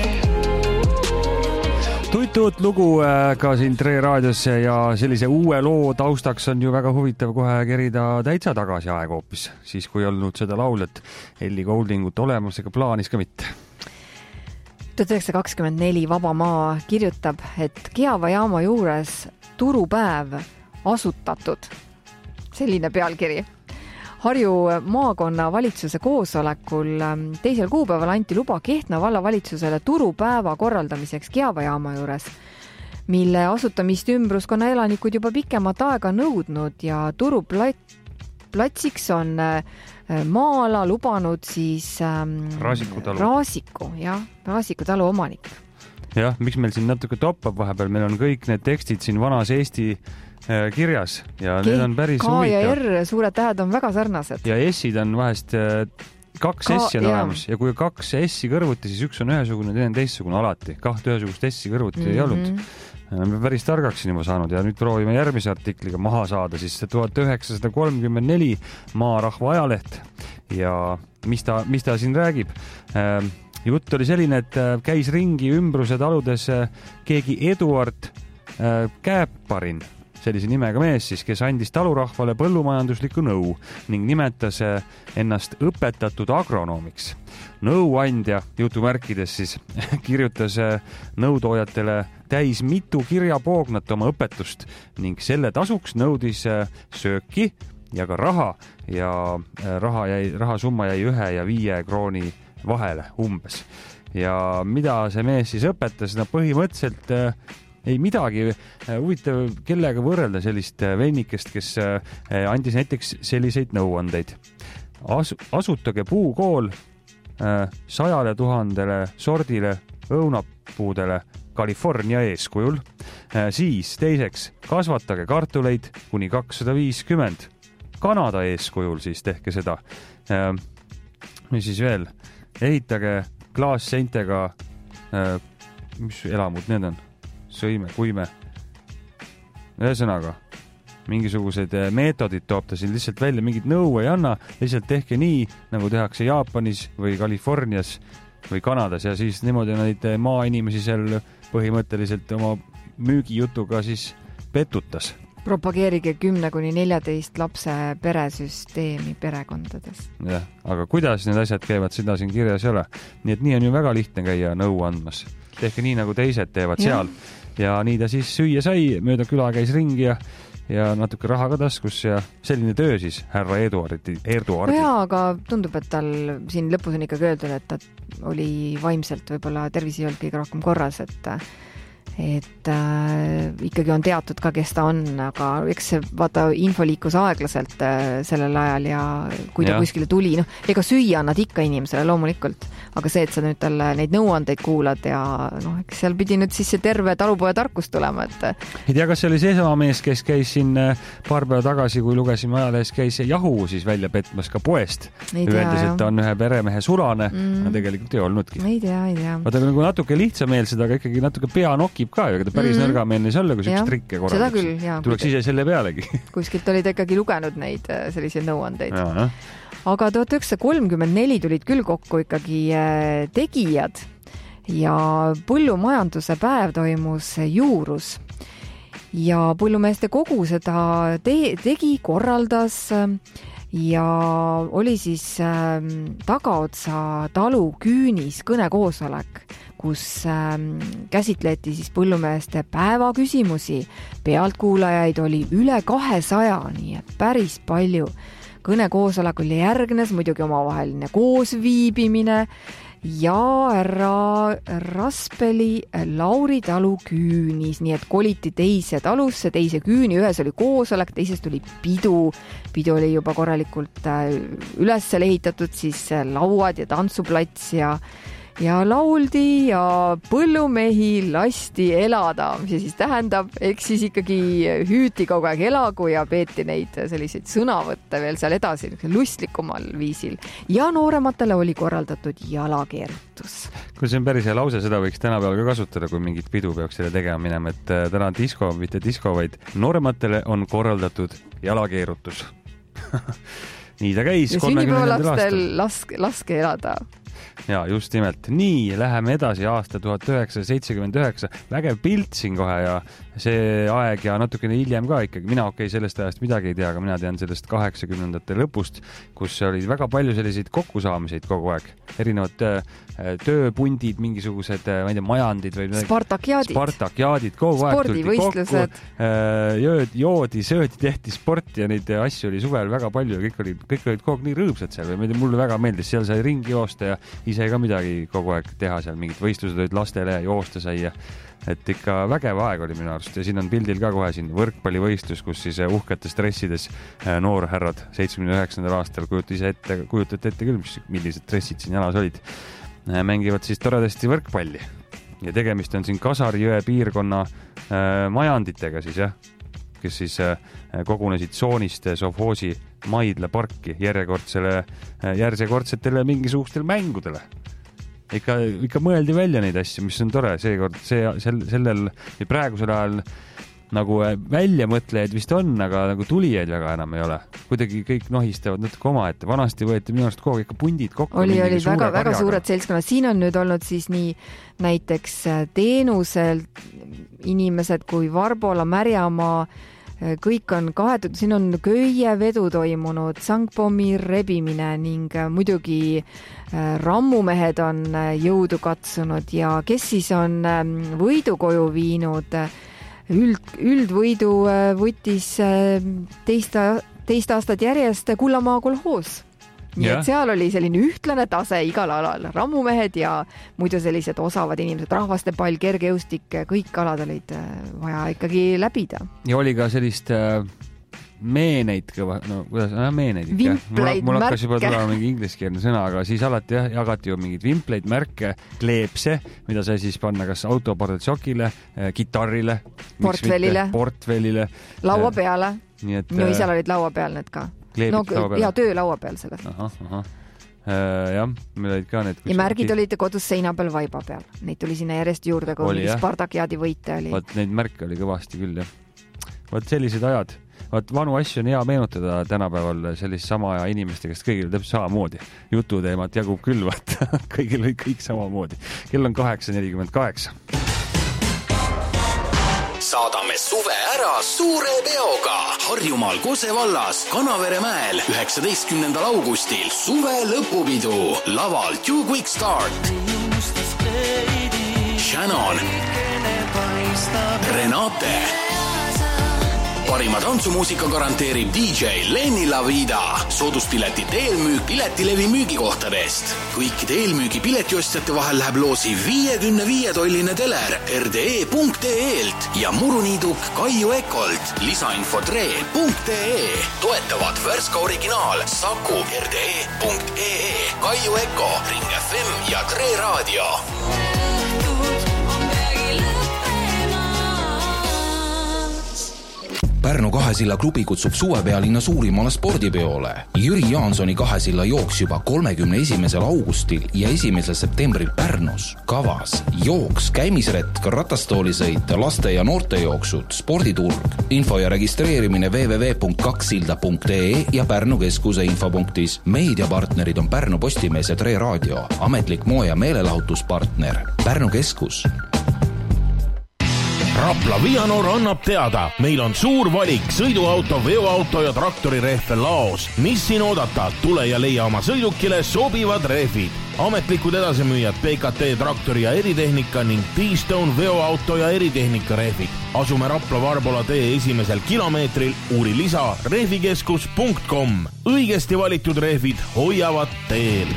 Tuit-tuut lugu ka siin Tre raadios ja sellise uue loo taustaks on ju väga huvitav kohe kerida täitsa tagasi aeg hoopis, siis kui olnud seda lauljat Elli Gouldingut olemas ega plaanis ka mitte. tuhat üheksasada kakskümmend neli Vaba Maa kirjutab, et Keava jaama juures turupäev asutatud. Selline pealkiri. Harju maakonna valitsuse koosolekul teisel kuupäeval anti luba Kehtna valla valitsusele turupäeva korraldamiseks Keava jaama juures, mille asutamist ümbruskonna elanikud juba pikemat aega nõudnud ja turuplatsiks on maa-ala lubanud siis ähm, Raasiku talu. Raasiku, jah, Raasiku talu omanik. Jah, miks meil siin natuke toppab vahepeal, meil on kõik need tekstid siin vanas Eesti äh, kirjas ja K need on päris K huvitav. ja R suured tähed on väga sarnased. Ja S-id on vahest äh, kaks K, S-i on jah. olemas ja kui kaks S-i kõrvuti, siis üks on ühesugune, teine on teistsugune alati. Kahte ühesugust S-i kõrvuti mm -hmm. ei olnud. Me päris targaks siin juba saanud ja nüüd proovime järgmise artikliga maha saada, siis tuhat üheksasada kolmkümmend neli Maarahva ajaleht ja mis ta, mis ta siin räägib? Jutt oli selline, et käis ringi ümbruse taludes keegi Eduard Kääparin, sellise nimega mees siis, kes andis talurahvale põllumajanduslikku nõu ning nimetas ennast õpetatud agronoomiks. Nõuandja, jutumärkides siis, kirjutas nõutoojatele täis mitu kirjapoognat oma õpetust ning selle tasuks nõudis sööki ja ka raha ja raha jäi, rahasumma jäi ühe ja viie krooni vahele umbes. ja mida see mees siis õpetas, no põhimõtteliselt ei midagi. Huvitav, kellega võrrelda sellist vennikest, kes andis näiteks selliseid nõuandeid. Asu, asutage puukool sajale tuhandele sordile õunapuudele California eeskujul. Siis teiseks, kasvatage kartuleid kuni kakssada viiskümmend. Kanada eeskujul siis tehke seda. Mis siis veel? Ehitage klaasseintega, mis elamud need on? Sõime, kuime. Ühesõnaga, mingisugused meetodid toob ta siin lihtsalt välja, mingid nõu ei anna, lihtsalt tehke nii, nagu tehakse Jaapanis või Californias või Kanadas ja siis niimoodi neid maainimesi seal põhimõtteliselt oma müügijutuga siis petutas. Propageerige kümne kuni neljateist lapse peresüsteemi perekondades. Jah, aga kuidas need asjad käivad, seda siin kirjas ei ole. Nii et nii on ju väga lihtne käia nõu andmas. Tehke nii, nagu teised teevad ja. Seal. Ja nii ta siis süüa sai, mööda küla käis ringi ja, ja natuke raha ka taskus ja selline töö siis härra Eduardi. Eduardi. Jaa, aga tundub, et tal siin lõpus on ikkagi öeldud, et ta oli vaimselt võib-olla tervis ei olnud kõige rohkem korras, et et äh, ikkagi on teatud ka, kes ta on, aga eks see vaata info liikus aeglaselt äh, sellel ajal ja kui ta ja. Kuskile tuli, noh, ega süüa annad ikka inimesele loomulikult, aga see, et sa nüüd talle neid nõuandeid kuulad ja noh, eks seal pidi nüüd siis see terve talupoja tarkus tulema, et ei tea, kas see oli see sama mees, kes käis siin paar päeva tagasi, kui lugesime ajalehes, käis Yahoo siis välja petmas ka poest. Öeldes, et ta on ühe peremehe sulane, mm. no tegelikult ei olnudki. Ei tea, ei tea. Vaata, nagu natuke lihtsameelsed, aga ikkagi natuke pea nokib ka, aga ta päris mm. nõrgameelne ei olla, kui üks trikke korraldaks. Tuleks ise selle pealegi. Kuskilt olid ikkagi lugenud neid selliseid nõuandeid. Ja, aga tuhat üheksasada kolmkümmend neli tulid küll kokku ikkagi tegijad ja põllumajanduse päev toimus Juurus. Ja põllumeeste kogu seda te- tegi, korraldas ja oli siis tagaotsa talu küünis kõnekoosolek, kus käsitleti siis põllumeeste päeva küsimusi. Pealtkuulajaid oli üle kahesaja, nii et päris palju. Kõnekoosolekul järgnes muidugi omavaheline koosviibimine ja härra Raspeli Lauri talu küünis, nii et koliti teise talusse, teise küüni, ühes oli koosolek, teises tuli pidu. Pidu oli juba korralikult üles ehitatud, siis lauad ja tantsuplats ja ja lauldi ja põllumehi lasti elada, mis see siis tähendab, eks siis ikkagi hüüti kogu aeg elagu ja peeti neid selliseid sõnavõtte veel seal edasi lustlikumal viisil. Ja noorematele oli korraldatud jalakeerutus. Kui see on päris hea lause, seda võiks tänapäeval ka kasutada, kui mingit pidu peaks selle tegema minema, et täna on disko, mitte disko, vaid noorematele on korraldatud jalakeerutus. Nii ta käis. Ja sünnipäevalastel laske, laske elada. Ja just nimelt. Nii, läheme edasi aasta tuhat üheksasada seitsekümmend üheksa. Vägev pilt siin kohe ja see aeg ja natukene hiljem ka ikkagi. Mina okei, sellest ajast midagi ei tea, aga mina tean sellest kaheksakümnendate lõpust, kus oli väga palju selliseid kokkusaamiseid kogu aeg. Erinevad tööpundid, mingisugused, ma ei tea, majandid või Spartakiaadid. Spartakiaadid, kogu aeg tuldi kokku. Joodi, joodi, söödi, tehti sporti ja neid asju oli suvel väga palju ja kõik olid, kõik olid kogu aeg nii rõõmsad seal. Või mulle väga meeldis, seal sai ringi joosta ja ise ka midagi kogu aeg teha seal, mingid võistlused olid lastele ja joosta sai ja et ikka vägev aeg oli minu arust ja siin on pildil ka kohe siin võrkpallivõistlus, kus siis uhketes dressides noorherrad seitsmekümne üheksandal aastal kujutate ise ette, kujutate ette küll, mis, millised dressid siin jalas olid, mängivad siis toredasti võrkpalli ja tegemist on siin Kasarjõe piirkonna äh, majanditega siis jah, kes siis äh, kogunesid Sooniste sovhoosi Maidla parki järjekordsele, järjekordsetele mingisugustele mängudele. Ikka, ikka mõeldi välja neid asju, mis on tore seekord, see, sel, sellel ja praegusel ajal nagu väljamõtlejaid vist on, aga nagu tulijaid väga enam ei ole. Kuidagi kõik nohistavad natuke oma ette. Vanasti võeti minu arust kogu ikka pundid kokku. Oli, oli väga, väga suured seltskonnad. Siin on nüüd olnud siis nii näiteks teenusel inimesed kui Varbola, Märjamaa, kõik on kahetud, siin on köievedu toimunud, sangpommi rebimine ning muidugi rammumehed on jõudu katsunud ja kes siis on võidu koju viinud, üld, üldvõidu võttis teist, teist aastat järjest Kullamaa kolhoos. nii et seal oli selline ühtlane tase igal alal, rammumehed ja muidu sellised osavad inimesed, rahvastepall, kergejõustik, kõik alad olid vaja ikkagi läbida. Ja oli ka sellist meeneid kõva, no kuidas, no meeneid ikka. Vimpleid, mul, mul märke. hakkas juba tulema mingi ingliskeelne sõna, aga siis alati jah, jagati ju mingid vimpleid, märke, kleepse, mida sai siis panna kas autoportatsokile, kitarrile, portfellile, portfellile, laua peale. Nii et, no isal olid laua peal need ka. Kleebid no, laua peale. Ja töö laua peal selles. Aha, aha. Jah, meil olid ka need. Ja märgid olid kodus seina peal vaiba peal. Neid tuli sinna järjest juurde, kui oli Spartakiadi võite oli. Vaat neid märke oli kõvasti küll, jah. Vaat sellised ajad. Vaat vanu asju on hea meenutada tänapäeval sellist sama aja inimeste, kes kõigil täpselt samamoodi. Jututeemat jagub küll, vaat kõigil oli kõik samamoodi. Kell on kaheksa nelikümmend kaheksa. Saadame suve ära suure peoga. Harjumaal Kose vallas Kanavere mäel üheksateistkümnendal augustil suve lõpupidu. Laval Two Quick Start, Shannon, Renate. Parima tantsumuusika garanteerib D J Lenny Lavida. Sooduspiletid eelmüük Piletilevi müügikohtadest. Kõikide eelmüügi piletiostjate vahel läheb loosi viiekümne viie tolline teler R D E punkt E E-lt ja muruniiduk Kaiu Ekolt. Lisainfo tre punkt E E. Toetavad Värska originaal, Saku R D E punkt E E, Kaiu Eko, Ring F M ja Tre Raadio. Pärnu Kahesilla klubi kutsub suvepealinna suurimale spordipeole. Jüri Jaansoni Kahesilla jooks juba kolmekümne esimesel augustil ja esimesel septembril Pärnus. Kavas, jooks, käimisretk, ratastoolisõit, laste- ja noortejooksud, sporditurg. Info ja registreerimine w w w punkt kaksilda punkt E E ja Pärnu keskuse infopunktis. Meediapartnerid on Pärnu Postimees ja Tre Raadio. Ametlik moe- ja meelelahutuspartner Pärnu keskus. Rapla Vianor annab teada, meil on suur valik sõiduauto, veoauto ja traktori rehve laos. Mis siin oodata? Tule ja leia oma sõidukile sobivad rehvid. Ametlikud edasimüüjad P K T traktori ja eritehnika ning T-Stone veoauto ja eritehnika rehvid. Asume Rapla Varbola tee esimesel kilomeetril, uuri lisa rehvikeskus punkt com. Õigesti valitud rehvid hoiavad teel.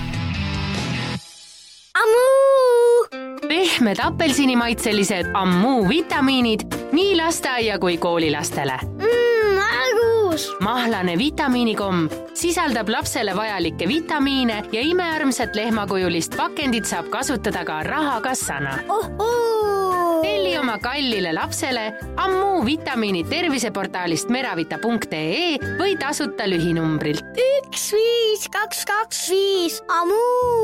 Pehmed apelsinimaitselised Ammu vitamiinid nii lasteaia kui koolilastele. Mmm, argus! Mahlane vitamiinikom sisaldab lapsele vajalikke vitamiine ja imearmsat lehmakujulist pakendit saab kasutada ka rahakassana. Oh, oh! Telli oma kallile lapsele Ammu vitamiinid terviseportaalist meravita punkt E E või tasuta lühinumbrilt. üks viis kaks kaks viis Ammu!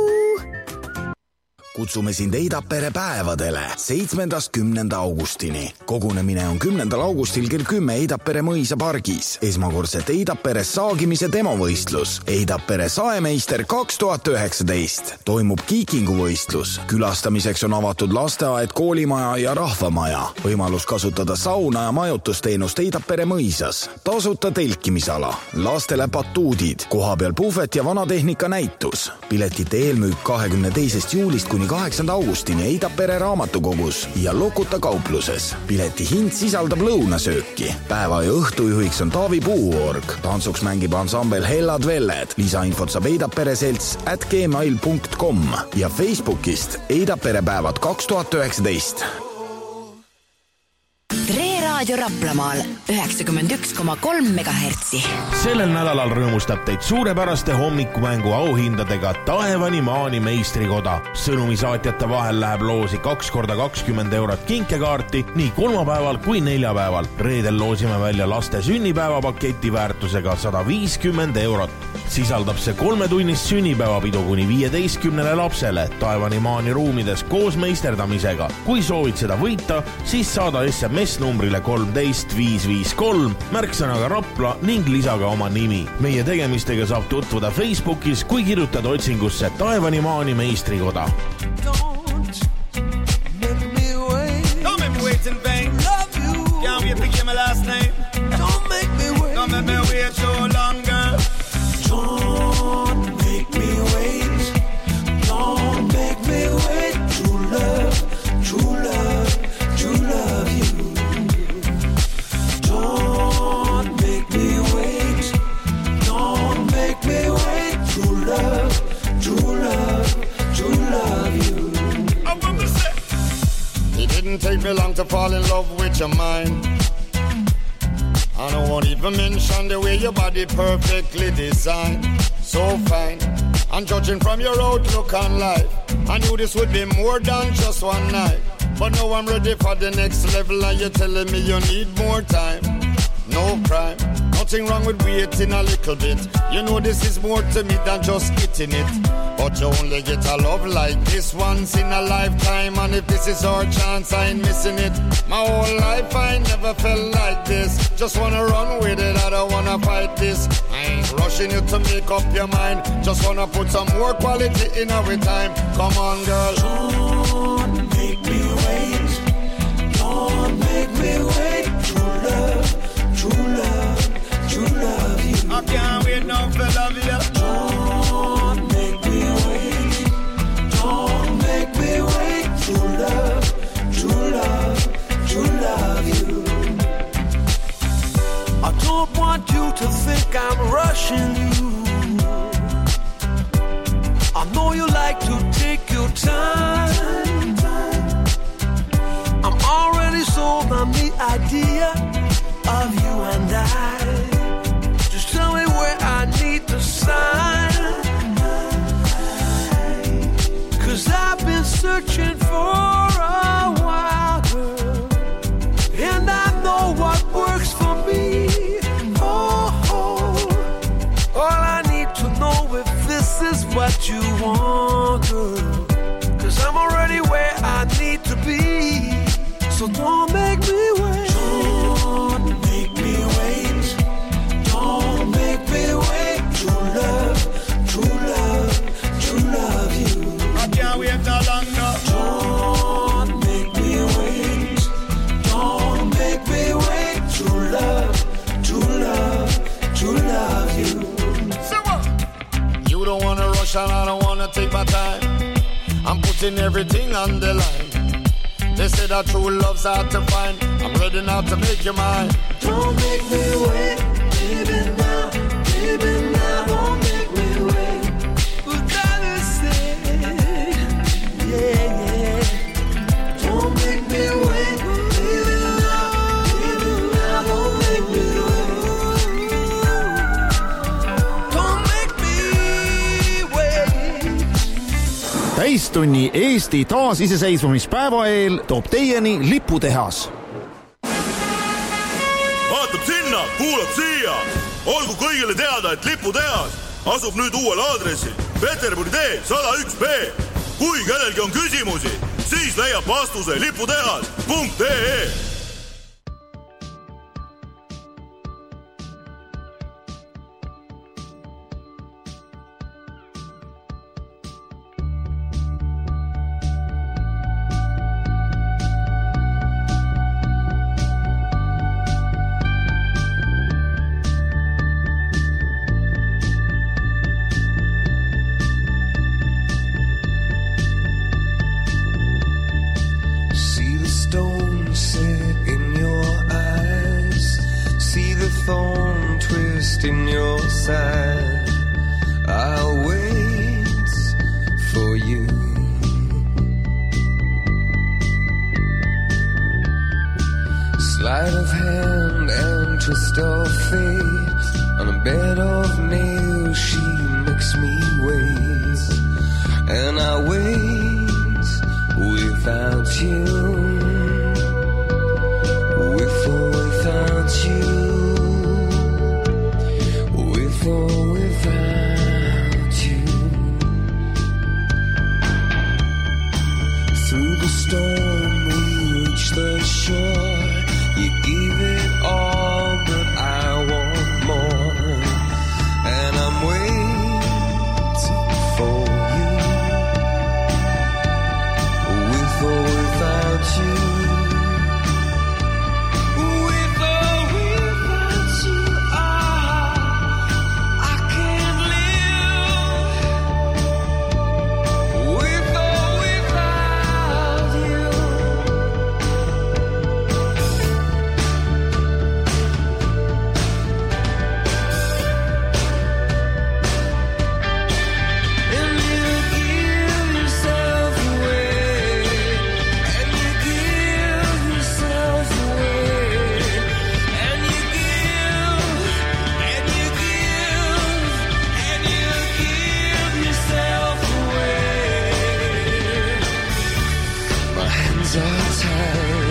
Kutsume sind Eidapere päevadele seitsmendast kümnenda augustini. Kogunemine on kümnendal augustil kell kümme Eidapere mõisa pargis. Esmakordselt Eidapere saagimise demovõistlus. Eidapere saemeister kaks tuhat üheksateist. Toimub kiikinguvõistlus. Külastamiseks on avatud lasteaed, koolimaja ja rahvamaja. Võimalus kasutada sauna ja majutusteenust Eidapere mõisas. Tasuta telkimisala. Lastele batuudid. Kohapeal puhvet ja vanatehnika näitus. Piletite eelmüük kahekümne teisest juulist kuni kaheksanda augustini Eidapere raamatukogus ja Lokuta kaupluses. Pileti hind sisaldab lõunasööki. Päeva ja õhtujuhiks on Taavi Puuorg. Tantsuks mängib ansambel Hellad Velled. Lisainfot saab Eidapere selts at gmail punkt com ja Facebookist Eidapere päevad kaks tuhat üheksateist. Tre Raadio Raplamaal üheksakümmend üks koma kolm megahertsi. Sellel nädalal rõõmustab teid suurepäraste hommikumängu auhindadega Taevani Maani meistrikoda. Sõnumisaatjate vahel läheb loosi kaks korda kakskümmend eurot kinkekaarti nii kolmapäeval kui neljapäeval. Reedel loosime välja laste sünnipäevapaketi väärtusega sada viiskümmend eurot. Sisaldab see kolmetunnist sünnipäevapidu kuni viieteistkümnele lapsele Taevani Maani ruumides koos meisterdamisega. Kui soovid seda võita, siis saada S M S numbrile kolmteist viis viis kolm, märksõnaga Rapla ning lisaga oma nimi. Meie tegemistega saab tutvuda Facebookis, kui kirjutada otsingusse Taevani Maani meistrikoda. Don't make me wait in vain. Love you. Can't wait to give my last name. Don't make me wait. Don't make me wait so long, girl. Don't make me wait. Don't make me wait. True love, true love, true love you. Don't make me wait. Don't make me wait. True love. didn't take me long to fall in love with your mind. And I won't even mention the way your body perfectly designed. So fine. And judging from your outlook on life, I knew this would be more than just one night. But now I'm ready for the next level, and you're telling me you need more time. No crime, nothing wrong with waiting a little bit. You know this is more to me than just hitting it. But you only get a love like this once in a lifetime. And if this is our chance, I ain't missing it. My whole life I never felt like this. Just wanna run with it, I don't wanna fight this. I ain't rushing you to make up your mind. Just wanna put some more quality in our time. Come on, girl. Don't make me wait. Don't make me wait. True love, true love, true love you. I can't wait now for love you. Don't make me wait. Don't make me wait. True love, true love, true love you. I don't want you to think I'm rushing you. I know you like to take your time. I'm already sold on the idea of you and I. Just tell me where I need to sign. Cause I've been searching for a while, girl. And I know what works for me. Oh, oh. All I need to know if this is what you want, girl. Cause I'm already where I need to be. So don't make me wait. Don't make me wait. Don't make me wait. True love, true love, true love you. I can't wait no longer. Don't make me wait. Don't make me wait. True love, true love, true love you. So what? You don't wanna rush and I don't wanna take my time. I'm putting everything on the line. They say that true love's hard to find. I'm ready now to make you mine. Don't make me wait, baby now, baby now, don't make me wait. What gotta say, yeah, yeah. Don't make me wait, baby now, baby now, don't make me wait. Don't make me wait. täistunni Eesti taasiseseisvumispäeva eel toob teieni Liputehas. Vaatab sinna, kuulab siia. Olgu kõigile teada, et Liputehas asub nüüd uuel aadressil Peterburi tee sada üks B. Kui kellelgi on küsimusi, siis leiab vastuse liputehas punkt ee. In your side, I'll wait for you. Sleight of hand and twist of fate. On a bed of nails, she makes me wait, and I wait without you, with or without you. Or without you. Through the storm we reach the shore. You give it all, but I want more. And I'm waiting for you. With or without time.